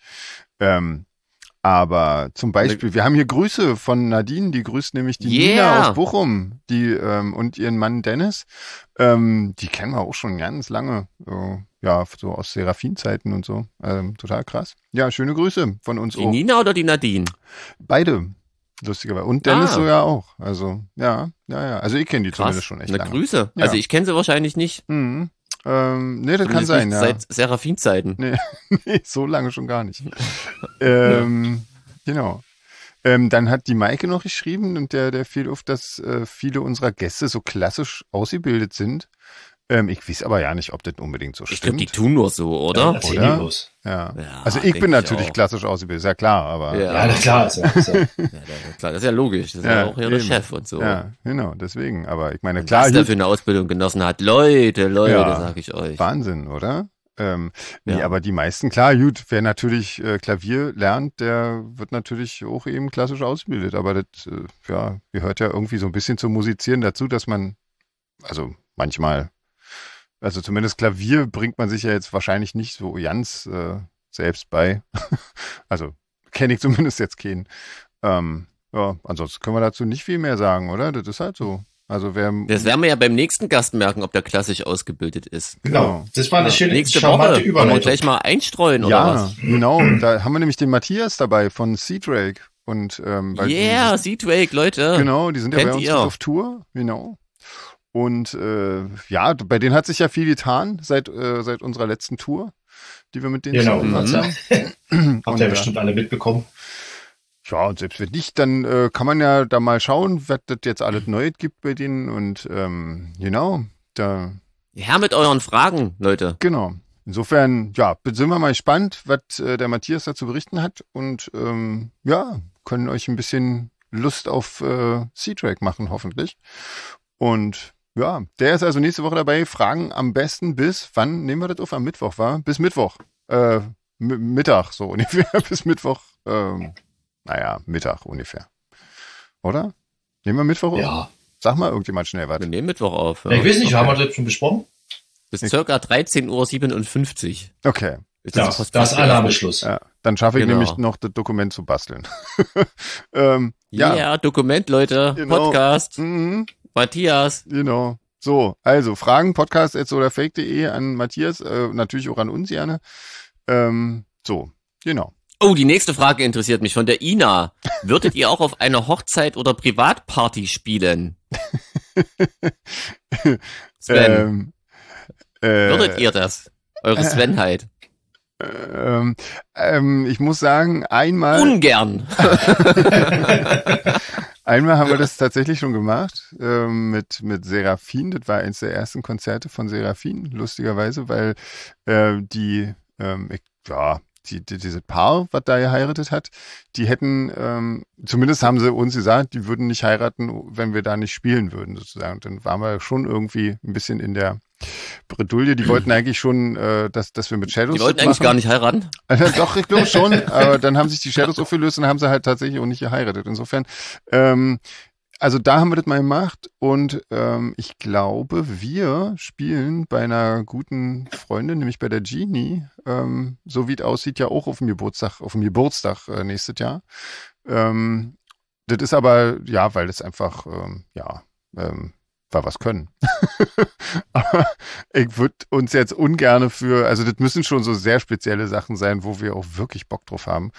Aber zum Beispiel, wir haben hier Grüße von Nadine, die grüßt nämlich die Nina aus Bochum, die und ihren Mann Dennis. Die kennen wir auch schon ganz lange, ja, so aus Seraphin-Zeiten und so. Total krass. Ja, schöne Grüße von uns Die auch. Nina oder die Nadine? Beide, lustigerweise. Und Dennis Ah. so ja auch. Also, ja. Also ich kenne die zumindest schon echt Na, lange. Grüße. Ja. Also ich kenne sie wahrscheinlich nicht. Nee, das kann Zumindest sein, nicht ja. Seit Seraphin-Zeiten. Nee, nee, so lange schon gar nicht. Genau. Dann hat die Maike noch geschrieben und der fiel auf, dass viele unserer Gäste so klassisch ausgebildet sind. Ich weiß aber ja nicht, ob das unbedingt so Ich glaube, die stimmt. tun nur so, oder? Erzähl Oder? die bloß. Ja. Ja, Also ich denk bin ich natürlich auch. klassisch ausgebildet, ist ja klar, aber Ja, na klar. Ist ja. Klar, das ist ja logisch. Das ist Ja, ja auch hier der eben. Chef und so. ja, genau, deswegen. Aber ich meine, Und klar, was der hier, für eine Ausbildung genossen hat. Leute, Ja. sag ich euch. Wahnsinn, oder? Nee, Ja. aber die meisten, klar, gut, wer natürlich Klavier lernt, der wird natürlich auch eben klassisch ausgebildet. Aber das, ja, gehört ja irgendwie so ein bisschen zum Musizieren dazu, dass man, also manchmal, also zumindest Klavier bringt man sich ja jetzt wahrscheinlich nicht so ganz selbst bei. Also kenne ich zumindest jetzt keinen. Ja, ansonsten können wir dazu nicht viel mehr sagen, oder? Das ist halt so. Also wer Das werden wir ja beim nächsten Gast merken, ob der klassisch ausgebildet ist. Genau. Das war eine schöne, Nächste charmante Woche. Wollen wir Überleitung. gleich mal einstreuen, oder ja, was? genau. Da haben wir nämlich den Matthias dabei von Sea-Drake. Und, weil Yeah, Sea-Drake, Leute. genau, die sind ja Kennt bei uns ihr? mit auf Tour, genau. Und ja, bei denen hat sich ja viel getan seit unserer letzten Tour, die wir mit denen Genau. zusammen gemacht haben. Habt ihr bestimmt alle mitbekommen. Ja, und selbst wenn nicht, dann kann man ja da mal schauen, was das jetzt alles Neues gibt bei denen. Und genau, da Her mit euren Fragen, Leute. genau. Insofern, ja, sind wir mal gespannt, was der Matthias dazu berichten hat. Und ja, können euch ein bisschen Lust auf Sea-Track machen, hoffentlich. Und ja, der ist also nächste Woche dabei. Fragen am besten bis, wann nehmen wir das auf? Am Mittwoch, war? Bis Mittwoch. Mittag, so ungefähr. Bis Mittwoch. Naja, Mittag ungefähr. Oder? Nehmen wir Mittwoch auf? Ja. Sag mal irgendjemand schnell was. Wir nehmen Mittwoch auf. Ich weiß nicht, haben wir das schon besprochen? Bis circa 13:57 Uhr. Okay. Ist Ja, fast das ist Annahmeschluss. Ja, dann schaffe ich Genau. nämlich noch das Dokument zu basteln. Ja, Dokument, Leute. Genau. Podcast. Mhm, Matthias. genau. So, also Fragen, podcast@solarfake.de an Matthias, natürlich auch an uns gerne. So, genau. Oh, die nächste Frage interessiert mich von der Ina. Würdet ihr auch auf einer Hochzeit oder Privatparty spielen? Sven, würdet ihr das? Eure Svenheit. Ich muss sagen, einmal Ungern. haben wir das tatsächlich schon gemacht mit Seraphin. Das war eins der ersten Konzerte von Seraphin, lustigerweise, weil dieses Paar, was da geheiratet hat, die hätten, zumindest haben sie uns gesagt, die würden nicht heiraten, wenn wir da nicht spielen würden, sozusagen. Und dann waren wir schon irgendwie ein bisschen in der Bredouille. Die wollten eigentlich schon, dass wir mit Shadows Die wollten eigentlich gar nicht heiraten. Doch, ich glaube schon, aber dann haben sich die Shadows aufgelöst und haben sie halt tatsächlich auch nicht geheiratet. Insofern, also da haben wir das mal gemacht und ich glaube, wir spielen bei einer guten Freundin, nämlich bei der Genie, so wie es aussieht, ja auch auf dem Geburtstag nächstes Jahr. Das ist aber, ja, weil das einfach, weil wir es können. Aber ich würde uns jetzt ungerne also das müssen schon so sehr spezielle Sachen sein, wo wir auch wirklich Bock drauf haben.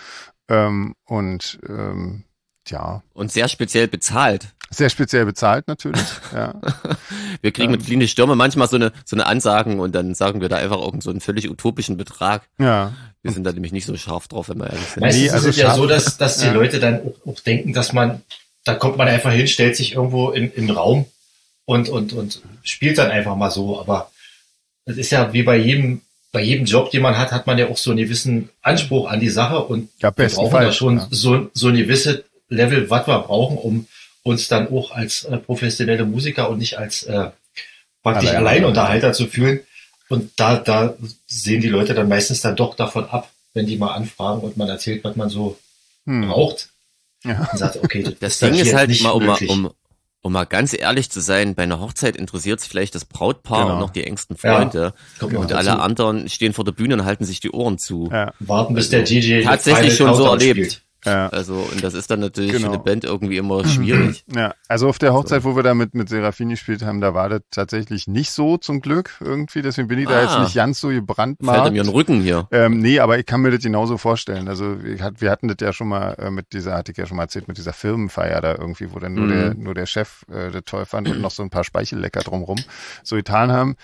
Ja. Und sehr speziell bezahlt. Sehr speziell bezahlt natürlich, ja. Wir kriegen mit Fliehende Stürme manchmal so eine Ansagen und dann sagen wir da einfach irgend so einen völlig utopischen Betrag. Ja. Wir sind da nämlich nicht so scharf drauf, wenn wir ehrlich sind. Meistens ist es ja so, dass die Leute dann auch denken, dass da kommt man einfach hin, stellt sich irgendwo in Raum und spielt dann einfach mal so. Aber das ist ja wie bei jedem Job, den man hat man ja auch so einen gewissen Anspruch an die Sache und ja, wir brauchen da schon so ein gewisses Level, was wir brauchen, um uns dann auch als professionelle Musiker und nicht als praktisch Alleinunterhalter zu fühlen. Und da sehen die Leute dann meistens dann doch davon ab, wenn die mal anfragen und man erzählt, was man so braucht. Ja. Und sagt, okay, das Ding ist halt mal, um mal ganz ehrlich zu sein, bei einer Hochzeit interessiert sich vielleicht das Brautpaar und noch die engsten Freunde. Ja, und alle anderen stehen vor der Bühne und halten sich die Ohren zu. Ja. Warten, bis der DJ tatsächlich schon so erlebt. Spielt. Ja. Also, und das ist dann natürlich für eine Band irgendwie immer schwierig. Ja, also auf der Hochzeit, wo wir da mit Serafini gespielt haben, da war das tatsächlich nicht so, zum Glück, irgendwie. Deswegen bin ich da jetzt nicht ganz so gebrandmarkt. Fällt mir in den Rücken hier. Nee, aber ich kann mir das genauso vorstellen. Also, wir hatten das ja schon mal hatte ich ja schon mal erzählt, mit dieser Firmenfeier da irgendwie, wo dann nur der Chef das toll fand und noch so ein paar Speichellecker drumrum so getan haben.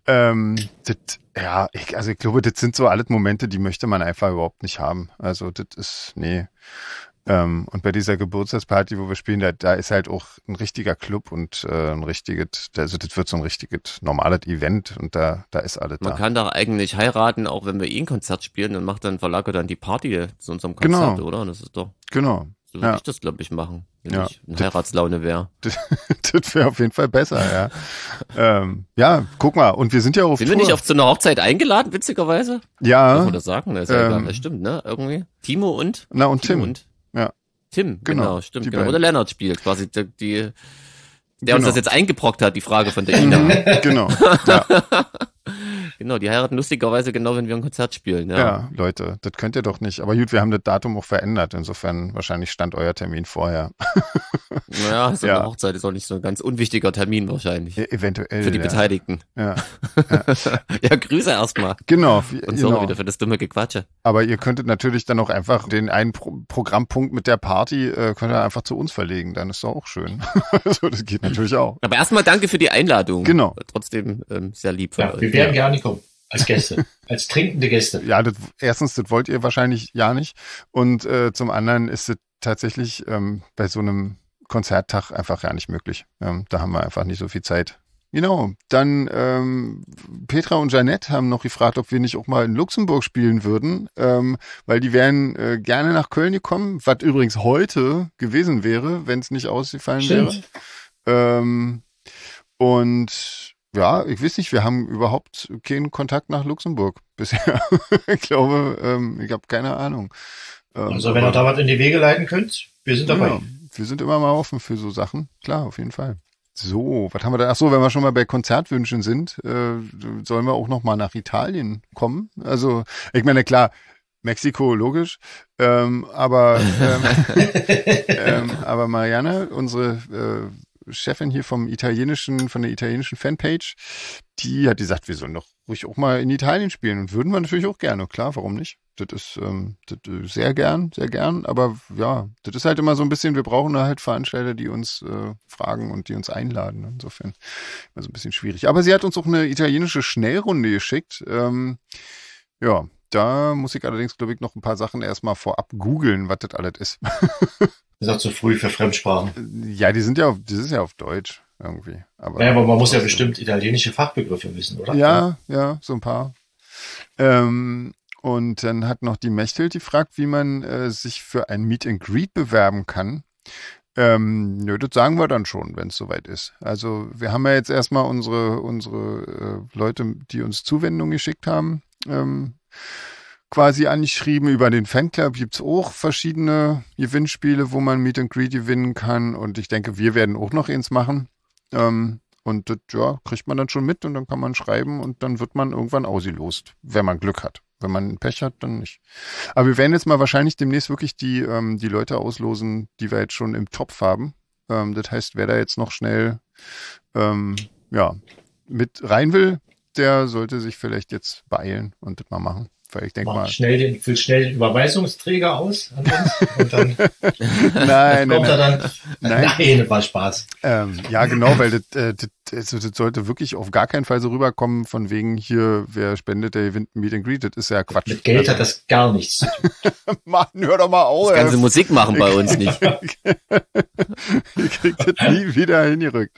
Ich glaube, das sind so alles Momente, die möchte man einfach überhaupt nicht haben. Also das ist, nee. Und bei dieser Geburtstagsparty, wo wir spielen, da ist halt auch ein richtiger Club und das wird so ein richtiges normales Event und da ist alles da. Man kann doch eigentlich heiraten, auch wenn wir ein Konzert spielen und verlagert dann die Party zu unserem Konzert, oder? Das ist doch. Genau. So würde ich das, glaube ich, machen, wenn ich in Heiratslaune wäre. Das wäre auf jeden Fall besser, ja. Ja, guck mal, und wir sind ja auf Sind wir nicht auf so eine Hochzeit eingeladen, witzigerweise? Ja. Darf man das sagen? Das ist ja egal. Das stimmt, ne? Irgendwie. Timo und? Und Tim. Ja. Tim, genau, stimmt. Genau. Beiden. Oder Lennart spielt quasi der uns das jetzt eingebrockt hat, die Frage von der Ina. Genau, ja. Genau, die heiraten lustigerweise genau, wenn wir ein Konzert spielen. Ja, Leute, das könnt ihr doch nicht. Aber gut, wir haben das Datum auch verändert. Insofern wahrscheinlich stand euer Termin vorher. Naja, so eine Hochzeit ist auch nicht so ein ganz unwichtiger Termin wahrscheinlich. Eventuell. Für die Beteiligten. Ja. Ja, Grüße erstmal. Genau. Und sorry wieder für das dumme Gequatsche. Aber ihr könntet natürlich dann auch einfach den einen Programmpunkt mit der Party könnt ihr einfach zu uns verlegen. Dann ist doch auch schön. Also, das geht natürlich auch. Aber erstmal danke für die Einladung. Genau. Trotzdem sehr lieb von euch. Wir werden gerne kommen. Als Gäste. Als trinkende Gäste. Ja, erstens, das wollt ihr wahrscheinlich ja nicht. Und zum anderen ist es tatsächlich bei so einem Konzerttag einfach ja nicht möglich. Da haben wir einfach nicht so viel Zeit. Genau. Dann Petra und Jeanette haben noch gefragt, ob wir nicht auch mal in Luxemburg spielen würden, weil die wären gerne nach Köln gekommen, was übrigens heute gewesen wäre, wenn es nicht ausgefallen wäre. Und ja, ich weiß nicht, wir haben überhaupt keinen Kontakt nach Luxemburg bisher. Ich glaube, ich habe keine Ahnung. Also wenn ihr da was in die Wege leiten könnt, wir sind dabei. Ja, wir sind immer mal offen für so Sachen. Klar, auf jeden Fall. So, was haben wir da? Ach so, wenn wir schon mal bei Konzertwünschen sind, sollen wir auch noch mal nach Italien kommen? Also, ich meine, klar, Mexiko, logisch, aber Mariana, unsere Chefin hier von der italienischen Fanpage, die hat gesagt, wir sollen doch ruhig auch mal in Italien spielen und würden wir natürlich auch gerne, klar, warum nicht? Das ist sehr gern, aber ja, das ist halt immer so ein bisschen, wir brauchen da halt Veranstalter, die uns fragen und die uns einladen, insofern immer so ein bisschen schwierig. Aber sie hat uns auch eine italienische Schnellrunde geschickt, ja, da muss ich allerdings, glaube ich, noch ein paar Sachen erstmal vorab googeln, was das alles ist. Das ist auch zu früh für Fremdsprachen. Ja, das ist ja auf Deutsch irgendwie. Aber, ja, aber man muss ja bestimmt italienische Fachbegriffe wissen, oder? Ja, so ein paar. Und dann hat noch die Mechthild gefragt, wie man sich für ein Meet and Greet bewerben kann. Nö, das sagen wir dann schon, wenn es soweit ist. Also wir haben ja jetzt erstmal unsere Leute, die uns Zuwendungen geschickt haben, quasi angeschrieben. Über den Fanclub gibt's auch verschiedene Gewinnspiele, wo man Meet and Greet gewinnen kann. Und ich denke, wir werden auch noch eins machen. Und das, ja, kriegt man dann schon mit und dann kann man schreiben und dann wird man irgendwann ausgelost, wenn man Glück hat. Wenn man Pech hat, dann nicht. Aber wir werden jetzt mal wahrscheinlich demnächst wirklich die Leute auslosen, die wir jetzt schon im Topf haben. Das heißt, wer da jetzt noch schnell mit rein will, der sollte sich vielleicht jetzt beeilen und das mal machen. Weil ich denke mal. Füllt schnell den Überweisungsträger aus an uns und dann nein, kommt er dann. Nein, das war Spaß. Ja, genau, weil das sollte wirklich auf gar keinen Fall so rüberkommen, von wegen hier, wer spendet, der gewinnt Meet and Greet. Das ist ja Quatsch. Mit Geld hat das gar nichts zu tun. Mann, hör doch mal auf. Das ganze Musik machen bei uns nicht. Ihr kriegt das nie wieder hingerückt.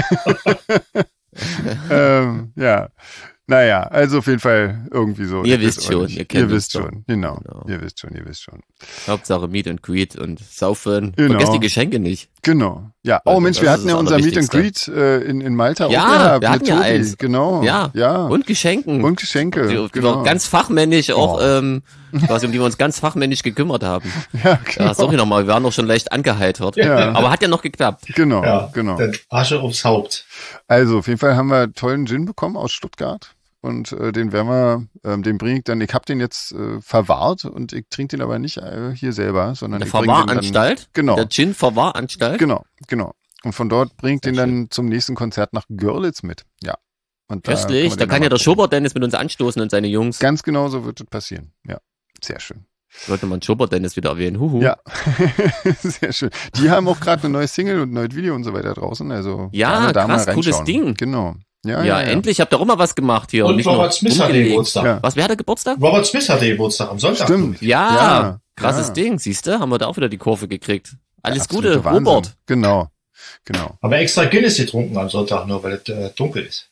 Ja. Naja, also auf jeden Fall irgendwie so. Ihr wisst schon, ihr kennt Ihr wisst schon, genau. Ihr wisst schon. Hauptsache Meet and Greet und Saufen. Genau. Vergesst die Geschenke nicht. Genau. Ja, oh Mensch, wir hatten ja unser Meet and Greet in Malta auch gehabt. Wir hatten mit ja Tobi. eins. Genau. Ja. Und Geschenken. Genau. Ganz fachmännisch auch, quasi um die wir uns ganz fachmännisch gekümmert haben. Ja, genau. Ja, sorry nochmal, wir waren doch schon leicht angeheitert. Ja. Aber hat ja noch geklappt. Genau. Dann Asche aufs Haupt. Also, auf jeden Fall haben wir tollen Gin bekommen aus Stuttgart. Und den werden wir, den bringe ich dann, ich habe den jetzt verwahrt und ich trinke den aber nicht hier selber, sondern Der ich bringe den dann, Verwahranstalt? Genau. Der Gin-Verwahranstalt? Genau. Und von dort bringe ich den dann zum nächsten Konzert nach Görlitz mit. Ja. Und Köstlich, da kann ja der Schubert-Dennis mit uns anstoßen und seine Jungs. Ganz genau so wird das passieren. Ja, sehr schön. Sollte man Schubert-Dennis wieder erwähnen. Huhu. Ja, sehr schön. Die haben auch gerade eine neue Single und ein neues Video und so weiter draußen. Also ja, da krass, mal cooles Ding. Genau. Ja, endlich habt ihr auch mal was gemacht hier. Und nicht Robert Smith hatte Geburtstag. Ja. Was, wer hatte Geburtstag? Robert Smith hatte Geburtstag am Sonntag. Stimmt. Ja, krasses Ding, siehste, haben wir da auch wieder die Kurve gekriegt. Alles Gute, absolute Wahnsinn. Robert. Genau. Aber extra Guinness getrunken am Sonntag, nur weil es dunkel ist.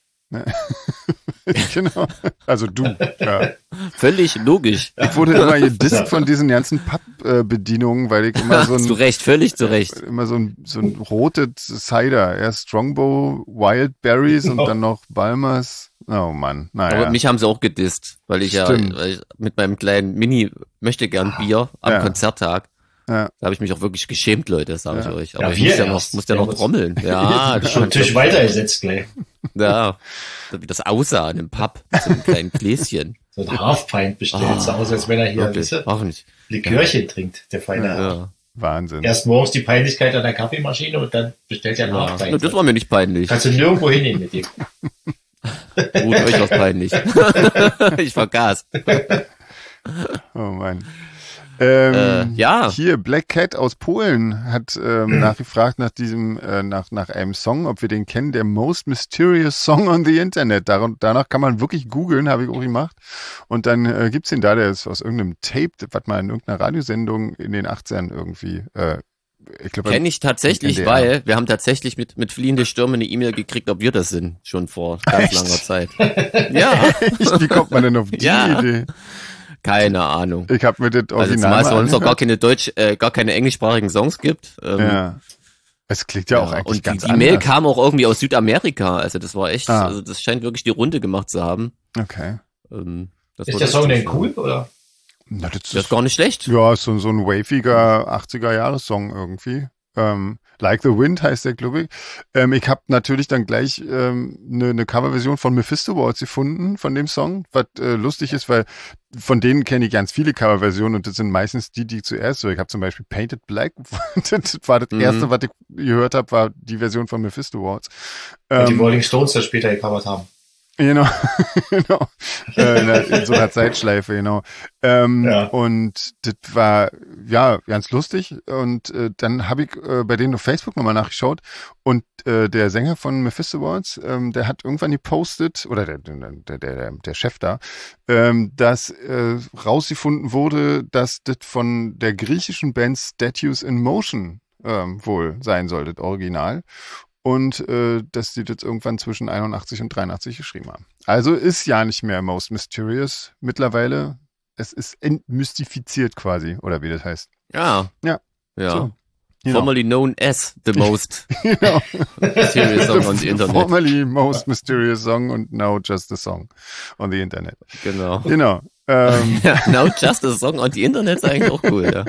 Genau. Also du. Ja. Völlig logisch. Ich wurde immer gedisst von diesen ganzen Pappbedienungen, weil ich immer so zu Recht, völlig zu Recht. Immer so ein rotes Cider. Erst Strongbow, Wild Berries und dann noch Balmers. Oh Mann, naja. Aber mich haben sie auch gedisst, weil ich mit meinem kleinen Mini-Möchtegern-Bier am Konzerttag, da habe ich mich auch wirklich geschämt, Leute, sage ich euch. Aber ich muss ja noch trommeln. Ja, schon natürlich weitergesetzt gleich. Ja, wie das aussah in dem Pub, mit so einem kleinen Gläschen. So ein Half-Pint bestellt, so aus, als wenn er hier Likörchen trinkt, der feine Herr. Ja. Wahnsinn. Erst morgens die Peinlichkeit an der Kaffeemaschine und dann bestellt er ein Half-Pint. Ja, das war mir nicht peinlich. Kannst du nirgendwo hinnehmen mit dem. Gut, euch was peinlich. Ich vergaß. Oh Mann. Ja. Hier, Black Cat aus Polen hat nachgefragt nach nach einem Song, ob wir den kennen, der Most Mysterious Song on the Internet. Danach kann man wirklich googeln, habe ich auch gemacht. Und dann gibt's den da, der ist aus irgendeinem Tape, was mal in irgendeiner Radiosendung in den 80ern irgendwie, ich glaube. Kenne ich tatsächlich, weil wir haben tatsächlich mit fliehende Stürme eine E-Mail gekriegt, ob wir das sind, schon vor ganz langer Zeit. Ja. Wie kommt man denn auf die Idee? Keine Ahnung. Ich habe mir das Original zumal es bei uns auch gar keine englischsprachigen Songs gibt. Ja. Es klingt ja auch eigentlich ganz anders. Und die Mail kam auch irgendwie aus Südamerika. Also das war echt, also das scheint wirklich die Runde gemacht zu haben. Okay. Ist der Song denn cool, oder? Na, das ist gar nicht schlecht. Ja, ist so ein waviger 80er-Jahres-Song irgendwie. Like the Wind heißt der, glaube ich. Ich habe natürlich dann gleich eine Coverversion von Mephisto Waltz gefunden, von dem Song, was lustig ist, weil von denen kenne ich ganz viele Coverversionen und das sind meistens die zuerst so. Ich habe zum Beispiel Painted Black, das war das erste, was ich gehört habe, war die Version von Mephisto Waltz. Die Rolling Stones das später gecovert haben. Genau. In so einer Zeitschleife, genau. Und das war, ja, ganz lustig. Und dann habe ich bei denen auf Facebook nochmal nachgeschaut und der Sänger von Mephisto Waltz, der hat irgendwann gepostet, oder der Chef da, dass rausgefunden wurde, dass das von der griechischen Band Statues in Motion wohl sein sollte, das Original. Und dass die das irgendwann zwischen 81 und 83 geschrieben haben. Also ist ja nicht mehr Most Mysterious mittlerweile. Es ist entmystifiziert quasi, oder wie das heißt. Ja. So, genau. Formerly known as the most mysterious song on the Internet. Formerly most mysterious song und now just a song on the Internet. Genau. Ja, Now Just a Song on the Internet ist eigentlich auch cool, ja.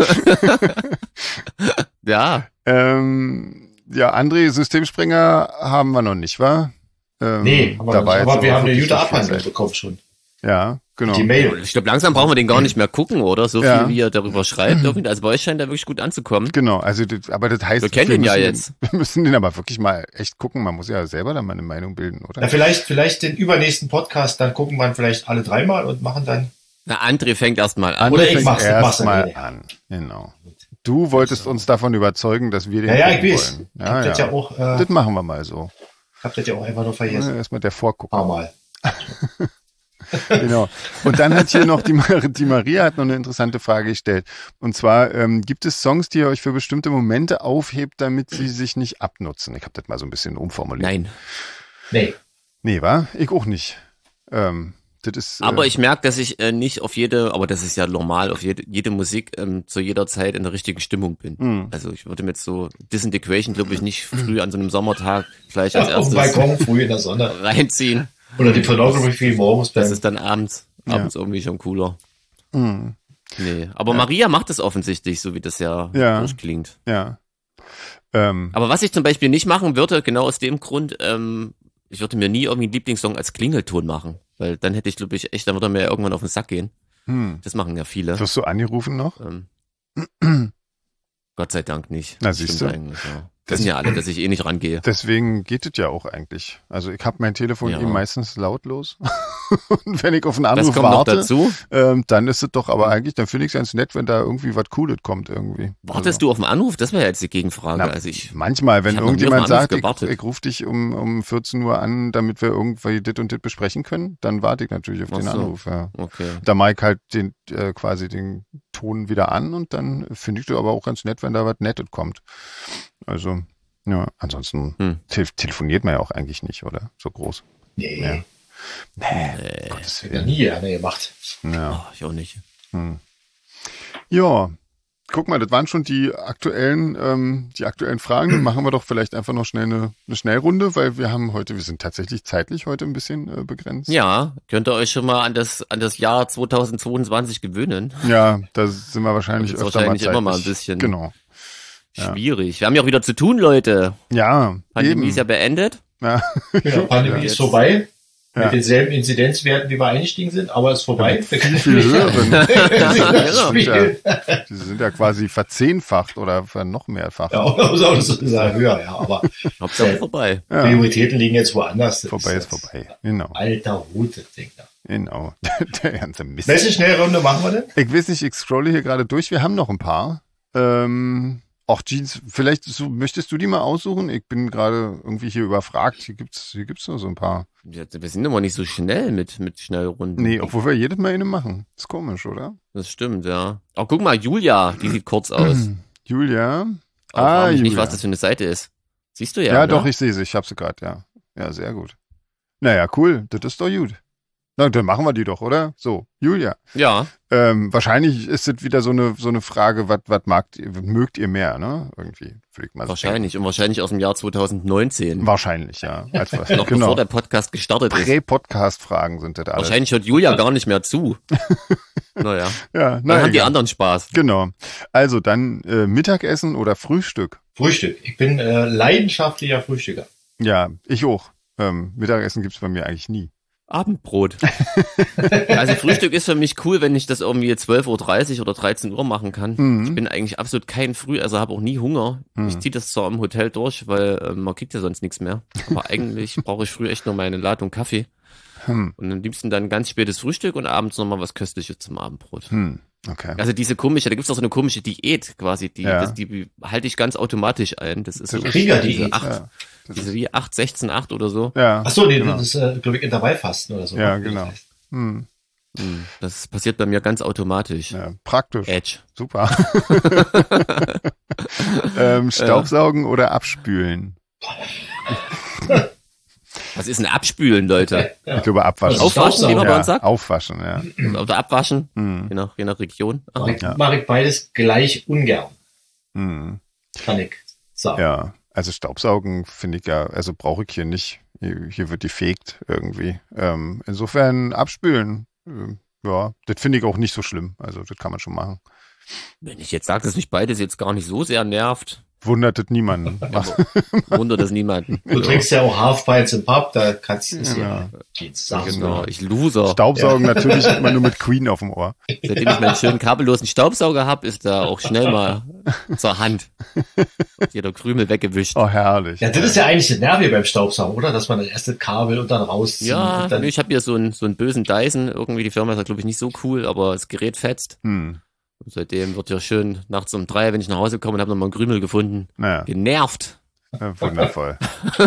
Ja. Ja, André, Systemspringer haben wir noch nicht, wa? Nee, aber wir haben eine gute Abhandlung bekommen schon. Ja, genau. Die Mail. Ich glaube, langsam brauchen wir den gar nicht mehr gucken, oder? So Ja. viel, wie er darüber schreibt. Also bei euch scheint er wirklich gut anzukommen. Genau, also aber das heißt, Wir kennen ihn ja jetzt. Wir müssen den aber wirklich mal echt gucken. Man muss ja selber dann mal eine Meinung bilden, oder? Ja, vielleicht den übernächsten Podcast, dann gucken wir vielleicht alle dreimal und machen dann. Na, André fängt erstmal an. André Oder ich fängt mach's erst mal alleine. an. Genau. Du wolltest uns davon überzeugen, dass wir den Ja, ich gucken weiß. wollen. Ich hab das ja auch, Das machen wir mal so. hab das ja auch einfach nur vergessen. Erstmal der Vorguck. Ein paar Mal. Genau. Und dann hat hier noch die Maria hat noch eine interessante Frage gestellt. Und zwar, gibt es Songs, die ihr euch für bestimmte Momente aufhebt, damit sie sich nicht abnutzen? Ich habe das mal so ein bisschen umformuliert. Nein. Nee. Nee, wa? Ich auch nicht. Das ist, Aber ich merke, dass ich nicht auf jede, aber das ist ja normal, auf jede Musik zu jeder Zeit in der richtigen Stimmung bin. Also ich würde mir jetzt so Disintegration, glaube ich, nicht früh an so einem Sommertag gleich als Auf dem erstes Balkon früh in der Sonne. reinziehen. Oder die Pornography morgens Das beim. ist dann abends irgendwie schon cooler. Mhm. Nee, aber Maria macht es offensichtlich, so wie das ja durchklingt. Ja. Aber was ich zum Beispiel nicht machen würde, genau aus dem Grund, ich würde mir nie irgendwie einen Lieblingssong als Klingelton machen. Weil dann hätte ich, glaube ich, echt, dann würde mir ja irgendwann auf den Sack gehen. Das machen ja viele. Wirst du angerufen noch? Gott sei Dank nicht. Na, Das siehst stimmt du. eigentlich, ja. Das sind ja alle, dass ich eh nicht rangehe. Deswegen geht es ja auch eigentlich. Also ich habe mein Telefon Ja. meistens lautlos. Und wenn ich auf einen Das Anruf kommt noch warte, dazu. dann ist es doch aber eigentlich, dann finde ich es ganz nett, wenn da irgendwie was Cooles kommt irgendwie. Wartest du auf einen Anruf? Das wäre ja jetzt die Gegenfrage. Na, Also ich, manchmal, wenn ich hab noch nie irgendjemand auf einen sagt, Anruf gewartet. ich rufe dich um 14 Uhr an, damit wir irgendwie dit und dit besprechen können, dann warte ich natürlich auf den Ach so. Anruf. Ja. okay. Da mache ich halt quasi den Ton wieder an und dann finde ich es aber auch ganz nett, wenn da was Nettes kommt. Also, ja, ansonsten telefoniert man ja auch eigentlich nicht, oder? So groß. Nee. Ja. Das wird ja nie gerne gemacht. Ja. Oh, ich auch nicht. Ja, guck mal, das waren schon die aktuellen Fragen. Dann machen wir doch vielleicht einfach noch schnell eine Schnellrunde, weil wir sind tatsächlich zeitlich heute ein bisschen begrenzt. Ja, könnt ihr euch schon mal an das Jahr 2022 gewöhnen. Ja, da sind wir wahrscheinlich Das ist öfter wahrscheinlich mal immer mal ein zeitlich. bisschen Genau. schwierig. Wir haben ja auch wieder zu tun, Leute. Ja, Pandemie eben. ist ja beendet. Ja. Genau, Pandemie ist vorbei. Mit denselben Inzidenzwerten, wie wir eingestiegen sind, aber ist vorbei. Viel, viel höheren. Genau. Die sind ja quasi verzehnfacht oder noch mehrfach. Ja, oder so gesagt, höher, ja. Aber Hauptsache vorbei. Ja. Prioritäten liegen jetzt woanders. Das Vorbei ist das vorbei. Genau. Alter Hut, das Ding da. Genau. Der ganze Mist. Welche Schnellrunde machen wir denn? Ich weiß nicht, ich scrolle hier gerade durch. Wir haben noch ein paar. Auch Jeans, vielleicht möchtest du die mal aussuchen? Ich bin gerade irgendwie hier überfragt. Hier gibt's nur so ein paar. Wir sind immer nicht so schnell mit Schnellrunden. Nee, obwohl wir jedes Mal eine machen. Ist komisch, oder? Das stimmt, ja. Oh, guck mal, Julia, die sieht kurz aus. Julia. Oh, frag mich Julia. nicht, was das für eine Seite ist. Siehst du ja, Ja, ne? doch, ich sehe sie. Ich habe sie gerade, ja. Ja, sehr gut. Naja, cool. Das ist doch gut. Na, dann machen wir die doch, oder? So, Julia. Ja, Wahrscheinlich ist es wieder so eine Frage, was mögt ihr mehr, ne? Irgendwie, würde ich mal wahrscheinlich. Und wahrscheinlich aus dem Jahr 2019. denken. Wahrscheinlich, ja. Als, Noch genau. bevor der Podcast gestartet ist. Prä-Podcast-Fragen sind das alles. Wahrscheinlich hört Julia gar nicht mehr zu. Naja, Ja, dann na, haben die egal. anderen Spaß. Genau. Also dann Mittagessen oder Frühstück? Frühstück. Ich bin leidenschaftlicher Frühstücker. Ja, ich auch. Mittagessen gibt's bei mir eigentlich nie. Abendbrot. Also Frühstück ist für mich cool, wenn ich das irgendwie 12:30 Uhr oder 13 Uhr machen kann. Ich bin eigentlich absolut kein Frühesser, habe auch nie Hunger. Ich ziehe das zwar im Hotel durch, weil man kriegt ja sonst nichts mehr. Aber eigentlich brauche ich früh echt nur meine Ladung Kaffee. Und am liebsten dann ganz spätes Frühstück und abends nochmal was Köstliches zum Abendbrot. Okay. Also da gibt's auch so eine komische Diät quasi, die halte ich ganz automatisch ein. Das ist so Kriegerdiät. diese wie 8, 16, 8 oder so. Ja. Ach so, nee, genau. das ist, glaube ich, Intervallfasten oder so. Ja, Wie das genau. heißt. Das passiert bei mir ganz automatisch. Ja, praktisch. Edge. Super. Staubsaugen oder abspülen? Was ist ein Abspülen, Leute? Ich glaube abwaschen. Also Aufwaschen, wie man bei ja, uns sagt? aufwaschen, ja. Oder abwaschen, je nach Region. Ah, Mach ich beides gleich ungern, Hm. kann ich sagen. Ja, also Staubsaugen finde ich ja, also brauche ich hier nicht. Hier wird die fegt irgendwie. Insofern abspülen. Ja, das finde ich auch nicht so schlimm. Also, das kann man schon machen. Wenn ich jetzt sage, dass mich beides jetzt gar nicht so sehr nervt, Wundert das niemanden. wundert das niemanden. Du trinkst ja auch Half-Pints im Pub, da kannst du es Ja. Genau, ich Loser. Staubsaugen natürlich immer nur mit Queen auf dem Ohr. Seitdem ich meinen schönen kabellosen Staubsauger habe, ist da auch schnell mal zur Hand. Und jeder Krümel weggewischt. Oh, herrlich. Ja, das ist ja eigentlich das Nervige beim Staubsaugen, oder? Dass man das erste Kabel und dann rauszieht. Ja, und dann, ich habe hier so einen bösen Dyson. Irgendwie die Firma ist, glaube ich, nicht so cool, aber das Gerät fetzt. Hm. Und seitdem wird ja schön nachts um 3, wenn ich nach Hause komme und habe nochmal einen Krümel gefunden. Naja, Genervt. wundervoll.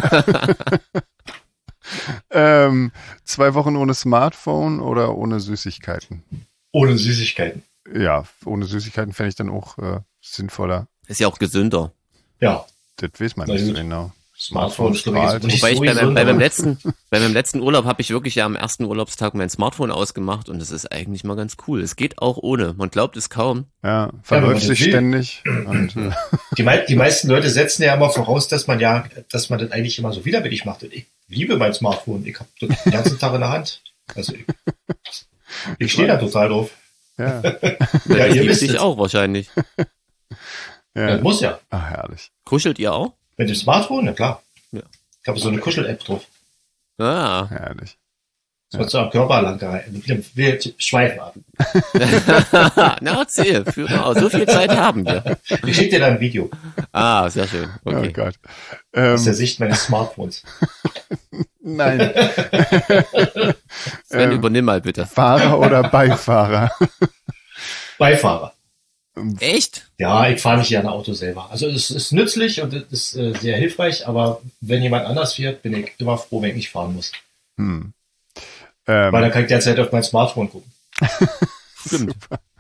2 Wochen ohne Smartphone oder ohne Süßigkeiten? ohne Süßigkeiten. Ja, ohne Süßigkeiten fände ich dann auch sinnvoller. Ist ja auch gesünder. Ja, Das weiß man Na nicht so gut. genau. Smartphone ist, glaube ich, strahlt. jetzt nicht Wobei ich so bei gesund, meinem aber- letzten Urlaub habe ich wirklich ja am ersten Urlaubstag mein Smartphone ausgemacht und das ist eigentlich mal ganz cool. Es geht auch ohne. Man glaubt es kaum. Ja, wenn man verläuft das sich will. ständig. Und, Die meisten Leute setzen ja immer voraus, dass man das eigentlich immer so widerwillig macht. Und ich liebe mein Smartphone. Ich habe das den ganzen Tag in der Hand. Also ich stehe da total drauf. ja, Ja, Das ihr liebt wisst sich es. auch wahrscheinlich. Das ja. muss ja. Ach, herrlich. Kuschelt ihr auch? Mit dem Smartphone, na klar. Ja. Ich habe so eine Kuschel-App drauf. Ah. Herrlich. Das wird so am Körper lang gehalten. Wir schweifen ab. Na, erzähl. Führ mal aus. So viel Zeit haben wir. Ich schicke dir da ein Video Ah, sehr schön. Oh Okay. Gott. aus der Sicht meines Smartphones. Nein. Sven, übernimm mal bitte. Fahrer oder Beifahrer? Beifahrer. Echt? Ja, ich fahre nicht gerne Auto selber. Also es ist nützlich und es ist sehr hilfreich, aber wenn jemand anders fährt, bin ich immer froh, wenn ich fahren muss. Hm. Weil dann kann ich derzeit auf mein Smartphone gucken. Stimmt.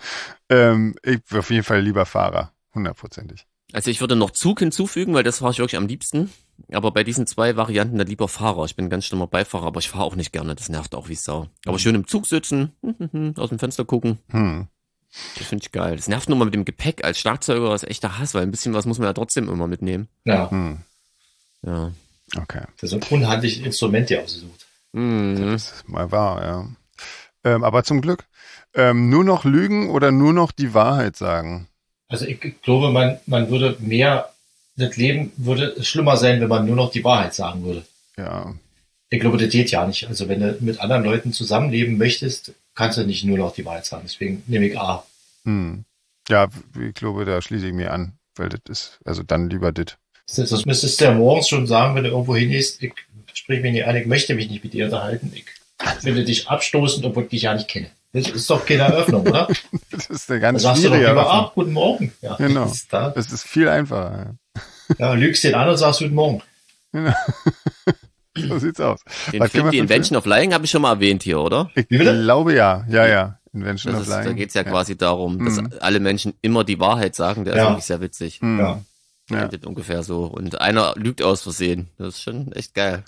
Ich bin auf jeden Fall lieber Fahrer. 100%ig. Also ich würde noch Zug hinzufügen, weil das fahre ich wirklich am liebsten. Aber bei diesen 2 Varianten dann lieber Fahrer. Ich bin ein ganz schlimmer Beifahrer, aber ich fahre auch nicht gerne. Das nervt auch wie Sau. Aber schön im Zug sitzen, aus dem Fenster gucken. Hm. Das finde ich geil. Das nervt nur mal mit dem Gepäck. Als Schlagzeuger ist echter Hass, weil ein bisschen was muss man ja trotzdem immer mitnehmen. Ja, Hm. Ja. Okay. das ist ein unhandliches Instrument hier ausgesucht. Mhm. Das ist mal wahr, ja. Aber zum Glück. Nur noch lügen oder nur noch die Wahrheit sagen? Also ich glaube, man würde das Leben würde schlimmer sein, wenn man nur noch die Wahrheit sagen würde. Ja. Ich glaube, das geht ja nicht. Also wenn du mit anderen Leuten zusammenleben möchtest, kannst du nicht nur noch die Wahrheit sagen. Deswegen nehme ich A. Hm. Ja, ich glaube, da schließe ich mir an, weil das ist, also dann lieber das. Das müsstest du ja morgens schon sagen, wenn du irgendwo hingehst, ich sprich mich nicht an, ich möchte mich nicht mit dir unterhalten. Ich finde dich abstoßend, obwohl ich dich ja nicht kenne. Das ist doch keine Eröffnung, oder? Das ist eine Dann ganz sagst du doch schwierige lieber, Eröffnung. guten Morgen. Ja, Genau. das ist da. Das ist viel einfacher. Ja, lügst den an und sagst guten Morgen. Ja. So sieht's aus. Den Was Film, können die wir für Invention of Lying habe ich schon mal erwähnt hier, oder? Ich Wie bitte? glaube ja. Ja. Invention Das of ist, da Lying. geht's ja quasi darum, dass Mhm. alle Menschen immer die Wahrheit sagen. Der ist Ja. wirklich sehr witzig. Hm. Ja. Ja. Endet ungefähr so. Und einer lügt aus Versehen. Das ist schon echt geil.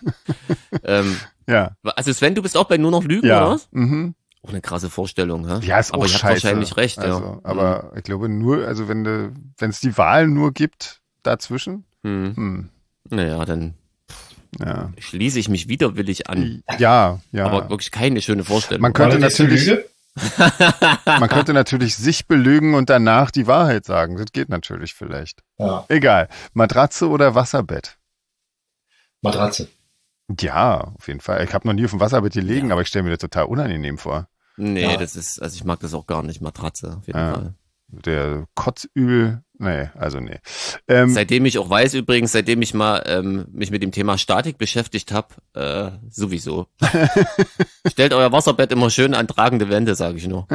Ja. Also Sven, du bist auch bei nur noch Lügen, oder Ja. was? Mhm. Auch eine krasse Vorstellung, hä? Ja, ist Aber auch ihr habt scheiße. wahrscheinlich recht, also, ja. Aber ich glaube nur, also wenn es die Wahl nur gibt dazwischen, Hm. Naja, dann ja. schließe ich mich widerwillig an. Ja. Aber wirklich keine schöne Vorstellung. Man könnte War das jetzt eine natürlich, Lüge? man könnte natürlich sich belügen und danach die Wahrheit sagen. Das geht natürlich vielleicht. Ja, Egal. Matratze oder Wasserbett? Matratze. Ja, auf jeden Fall. Ich habe noch nie auf dem Wasserbett gelegen, aber ich stelle mir das total unangenehm vor. Nee, Ja. das ist, also ich mag das auch gar nicht, Matratze, auf jeden Ja. Fall. Der Kotzübel, nee. Seitdem ich auch weiß übrigens, seitdem ich mal mich mit dem Thema Statik beschäftigt habe, sowieso. Stellt euer Wasserbett immer schön an tragende Wände, sage ich nur.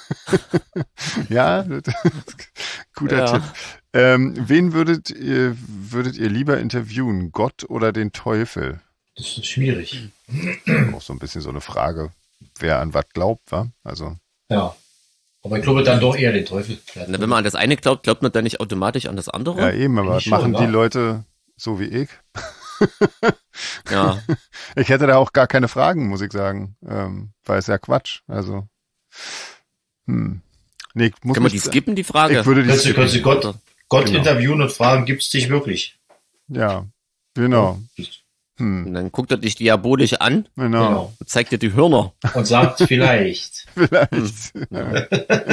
Ja, guter Ja. Tipp. Wen würdet ihr lieber interviewen? Gott oder den Teufel? Das ist schwierig. Auch so ein bisschen so eine Frage, wer an was glaubt, wa? Also, Ja. Aber ich glaube dann doch eher den Teufel. Ja, Na, wenn man an das eine glaubt, glaubt man dann nicht automatisch an das andere? ja eben, aber was Eigentlich schon, machen die ja. Leute so wie ich? Ja. Ich hätte da auch gar keine Fragen, muss ich sagen, weil es ja Quatsch. Also, nee, ich muss Können wir die nicht- skippen, die Frage? Ich würde die Kannst du skippen. Gott Genau. interviewen und fragen, gibt's dich wirklich? Ja, genau. Und dann guckt er dich diabolisch an Genau. und zeigt dir die Hörner. Und sagt vielleicht. Vielleicht. Ja.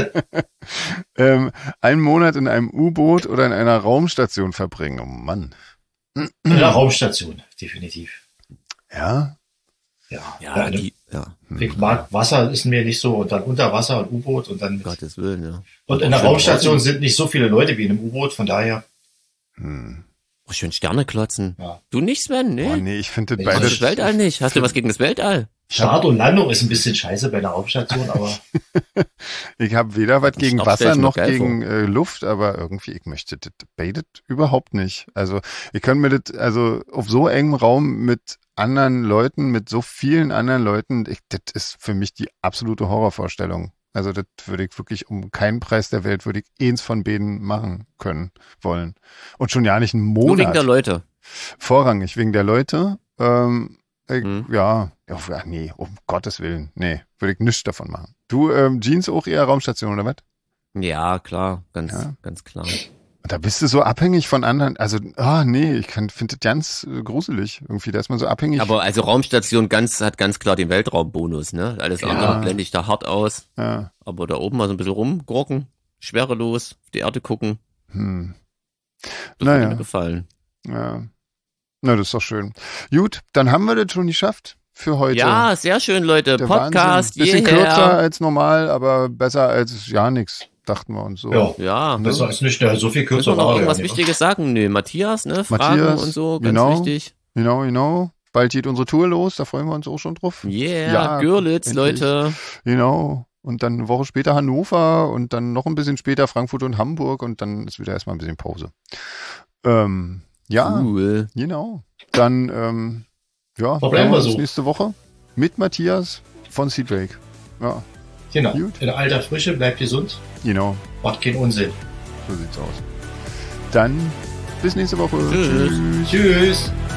Einen Monat in einem U-Boot oder in einer Raumstation verbringen. Oh Mann. In der Raumstation, definitiv. Ja? Ja, Ich mag Wasser, ist mir nicht so. Und dann unter Wasser und U-Boot und dann. um Gottes Willen, ja. Und in der Raumstation sind nicht so viele Leute wie in einem U-Boot, von daher. Oh, schön Sterne klotzen. Ja. Du nicht, Sven? Nee. Oh nee, ich finde das Nee, Also beides. das Weltall nicht. Hast du was gegen das Weltall? Start und Landung ist ein bisschen scheiße bei einer Raumstation, aber Ich habe weder was gegen Start stell Wasser ich mir noch geil gegen Luft, aber irgendwie, ich möchte das beides überhaupt nicht. Also, ich kann mir das, also auf so engem Raum mit anderen Leuten, mit so vielen anderen Leuten, das ist für mich die absolute Horrorvorstellung. Also, das würde ich wirklich um keinen Preis der Welt, würde ich eins von beiden machen können, wollen. Und schon ja nicht einen Nur wegen Monat. der Leute. Vorrangig wegen der Leute. Mhm. Ja, nee, um Gottes Willen. Nee, würde ich nichts davon machen. Du, Jeans auch eher Raumstation, oder was? Ja, klar. Ganz klar. Da bist du so abhängig von anderen. Also, nee, ich finde das ganz gruselig. Irgendwie, da ist man so abhängig. Aber also Raumstation hat ganz klar den Weltraumbonus, ne? Alles andere blende ich da hart aus. Ja. Aber da oben mal so ein bisschen rumgurken, schwerelos, auf die Erde gucken. Das würde mir gefallen. Ja. Na, das ist doch schön. Gut, dann haben wir das schon geschafft für heute. Ja, sehr schön, Leute. Der Podcast, Wahnsinn. Bisschen hierher. kürzer als normal, aber besser als ja nix, dachten wir uns so. Ja. das ist nicht so viel Müssen kürzer. wir noch war irgendwas ja nicht, Wichtiges sagen? Nö, Matthias, ne? Fragen Matthias, und so, ganz genau. wichtig. Genau. Bald geht unsere Tour los, da freuen wir uns auch schon drauf. Yeah, Ja, Görlitz, endlich. Leute. Genau. Und dann eine Woche später Hannover und dann noch ein bisschen später Frankfurt und Hamburg und dann ist wieder erstmal ein bisschen Pause. Ja, Cool. genau. Dann, Verbleiben hören wir uns so. nächste Woche mit Matthias von Seadrake. Ja, Genau. Gut. In alter Frische, bleibt gesund, genau. macht keinen Unsinn. So sieht's aus. Dann bis nächste Woche. Tschüss. Tschüss. Tschüss.